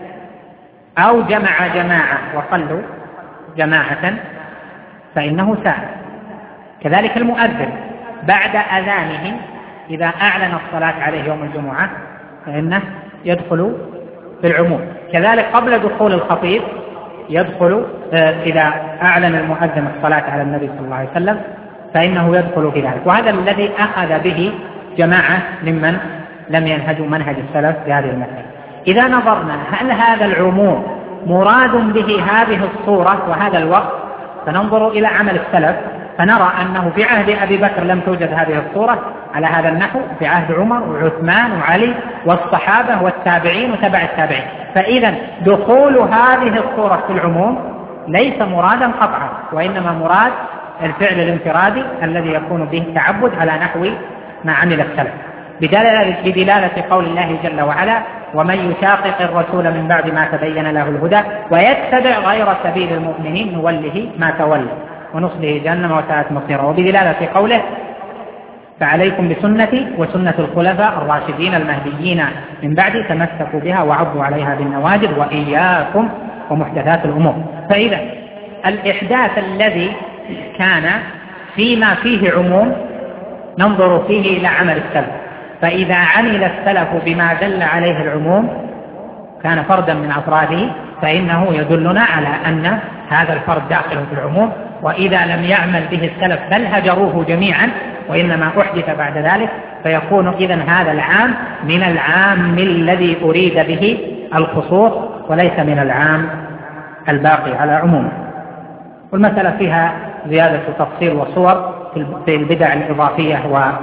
أو جمع جماعة وصلوا جماعة فإنه سائر. كذلك المؤذن بعد أذانه إذا أعلن الصلاة عليه يوم الجمعة فإنه يدخل في العموم. كذلك قبل دخول الخطيب يدخل، إذا أعلن المؤذن الصلاة على النبي صلى الله عليه وسلم فإنه يدخل في ذلك. وهذا الذي أخذ به جماعة ممن لم ينهجوا منهج السلف في هذه المسألة. إذا نظرنا هل هذا العموم مراد به هذه الصورة وهذا الوقت، فننظر إلى عمل السلف فنرى أنه في عهد أبي بكر لم توجد هذه الصورة على هذا النحو، في عهد عمر وعثمان وعلي والصحابة والتابعين وتبع التابعين. فإذا دخول هذه الصورة في العموم ليس مرادا قطعا، وإنما مراد الفعل الانفرادي الذي يكون به التعبد على نحو ما عمل السلف، بدلالة قول الله جل وعلا ومن يشاقق الرسول من بعد ما تبين له الهدى ويتبع غير سبيل المؤمنين نوله ما تولى ونصله جهنم وساءت مصيره. وبدلالة قوله فعليكم بسنتي وسنة الخلفاء الراشدين المهديين من بعد تمسكوا بها وعضوا عليها بالنواجذ وإياكم ومحدثات الأمور. فإذا الإحداث الذي كان فيما فيه عموم ننظر فيه إلى عمل السلف، فإذا عمل السلف بما دل عليه العموم كان فردا من أفراده فإنه يدلنا على أن هذا الفرد داخل في العموم. وإذا لم يعمل به السلف بل هجروه جميعا وإنما أحدث بعد ذلك فيكون إذن هذا العام من العام الذي أريد به الخصوص وليس من العام الباقي على عمومه. والمسألة فيها زيادة تفصيل وصور في البدع الإضافية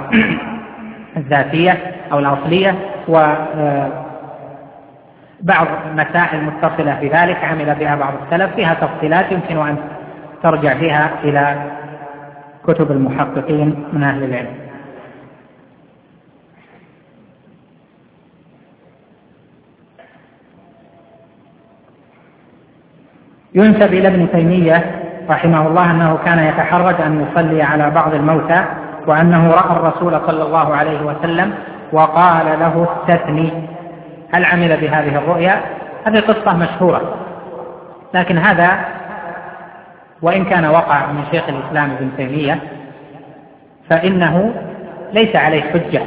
والذاتية أو الأصلية، وبعض مسائل متصلة في ذلك عمل بها بعض السلف، فيها تفصيلات يمكن أن ترجع بها إلى كتب المحققين من أهل العلم. ينسب إلى ابن تيمية رحمه الله أنه كان يتحرج أن يصلي على بعض الموتى، وأنه رأى الرسول صلى الله عليه وسلم وقال له استثني. هل عمل بهذه الرؤيا؟ هذه قصة مشهورة، لكن هذا وإن كان وقع من شيخ الإسلام ابن تيمية فإنه ليس عليه حجة.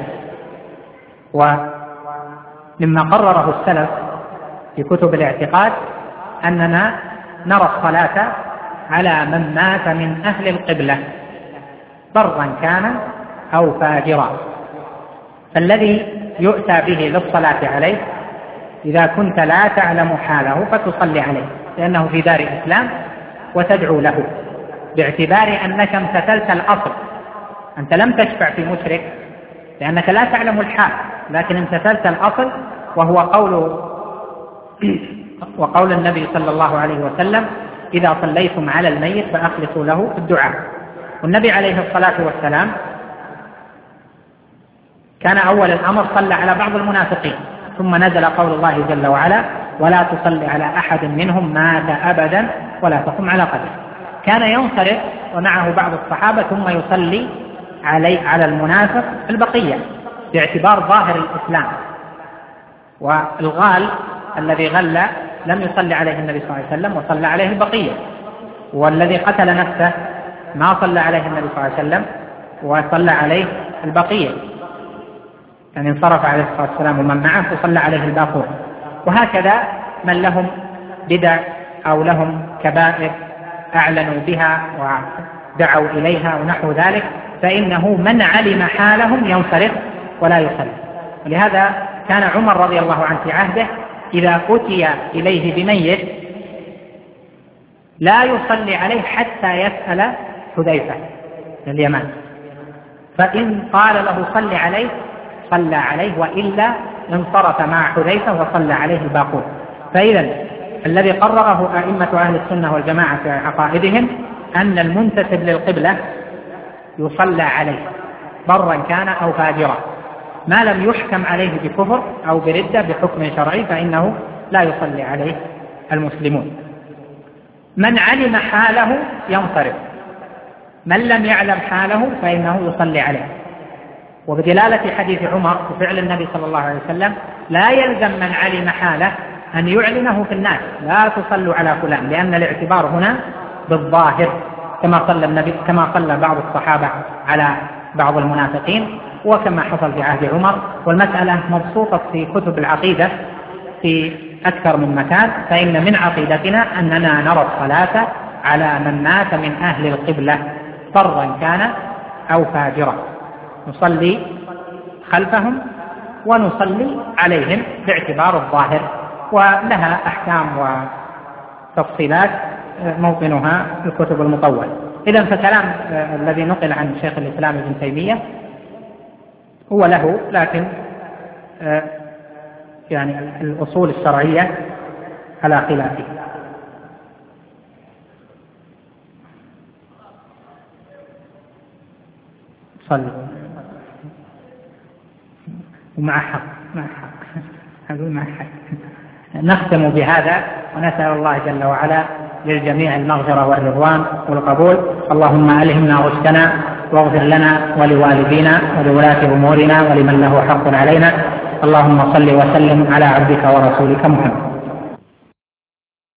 ومما قرره السلف في كتب الاعتقاد أننا نرى الصلاة على من مات من أهل القبلة برا كان أو فاجرا، فالذي يؤتى به للصلاة عليه إذا كنت لا تعلم حاله فتصلي عليه، لأنه في دار الإسلام وتدعو له، باعتبار أنك امتثلت الأصل. أنت لم تشفع في مشرك لأنك لا تعلم الحال، لكن امتثلت الأصل، وهو وقول النبي صلى الله عليه وسلم: إذا صليتم على الميت فأخلصوا له الدعاء. والنبي عليه الصلاة والسلام كان أول الأمر صلى على بعض المنافقين، ثم نزل قول الله جل وعلا: ولا تصلي على أحد منهم مات أبدا ولا تقم على قبره. كان ينصرف ومعه بعض الصحابة ثم يصلي على المنافق البقية باعتبار ظاهر الإسلام. والغال الذي غل لم يصلي عليه النبي صلى الله عليه وسلم وصلى عليه البقية، والذي قتل نفسه ما صلى عليه النبي صلى الله عليه وسلم وصلى عليه البقية، يعني انصرف عليه الصلاة والسلام ومن معه وصلى عليه الباقون. وهكذا من لهم بدع أو لهم كبائر أعلنوا بها ودعوا إليها ونحو ذلك، فإنه من علم حالهم ينصرف ولا يصلي. ولهذا كان عمر رضي الله عنه في عهده إذا أتي إليه بميت لا يصلي عليه حتى يسأل حذيفة من اليمن، فإن قال له صلي عليه صلى عليه، وإلا انصرف مع حذيفة وصلى عليه الباقون. فإذا الذي قرره أئمة أهل السنة والجماعة في عقائدهم أن المنتسب للقبلة يصلى عليه برا كان أو فاجرا، ما لم يحكم عليه بكفر أو بردة بحكم شرعي فإنه لا يصلي عليه المسلمون. من علم حاله ينصرف، من لم يعلم حاله فإنه يصلي عليه. وبدلالة حديث عمر وفعل النبي صلى الله عليه وسلم لا يلزم من علم حاله أن يعلنه في الناس: لا تصلوا على فلان، لأن الاعتبار هنا بالظاهر، كما صلى بعض الصحابة على بعض المنافقين وكما حصل في عهد عمر. والمسألة مبسوطة في كتب العقيدة في أكثر من مكان. فإن من عقيدتنا أننا نرى الصلاة على من مات من أهل القبلة برا كان أو فاجرا، نصلي خلفهم ونصلي عليهم باعتبار الظاهر، ولها أحكام وتفصيلات موطنها الكتب المطولة. إذن فكلام الذي نقل عن شيخ الإسلام ابن تيمية هو له، لكن يعني الأصول الشرعية على خلافه. صلوا ومع حق أقول مع حق. نختم بهذا ونسأل الله جل وعلا للجميع المغفرة والرضوان والقبول. اللهم ألهمنا رشدنا واغفر لنا ولوالدينا ولولاة أمورنا ولمن له حق علينا. اللهم صل وسلم على عبدك ورسولك محمد.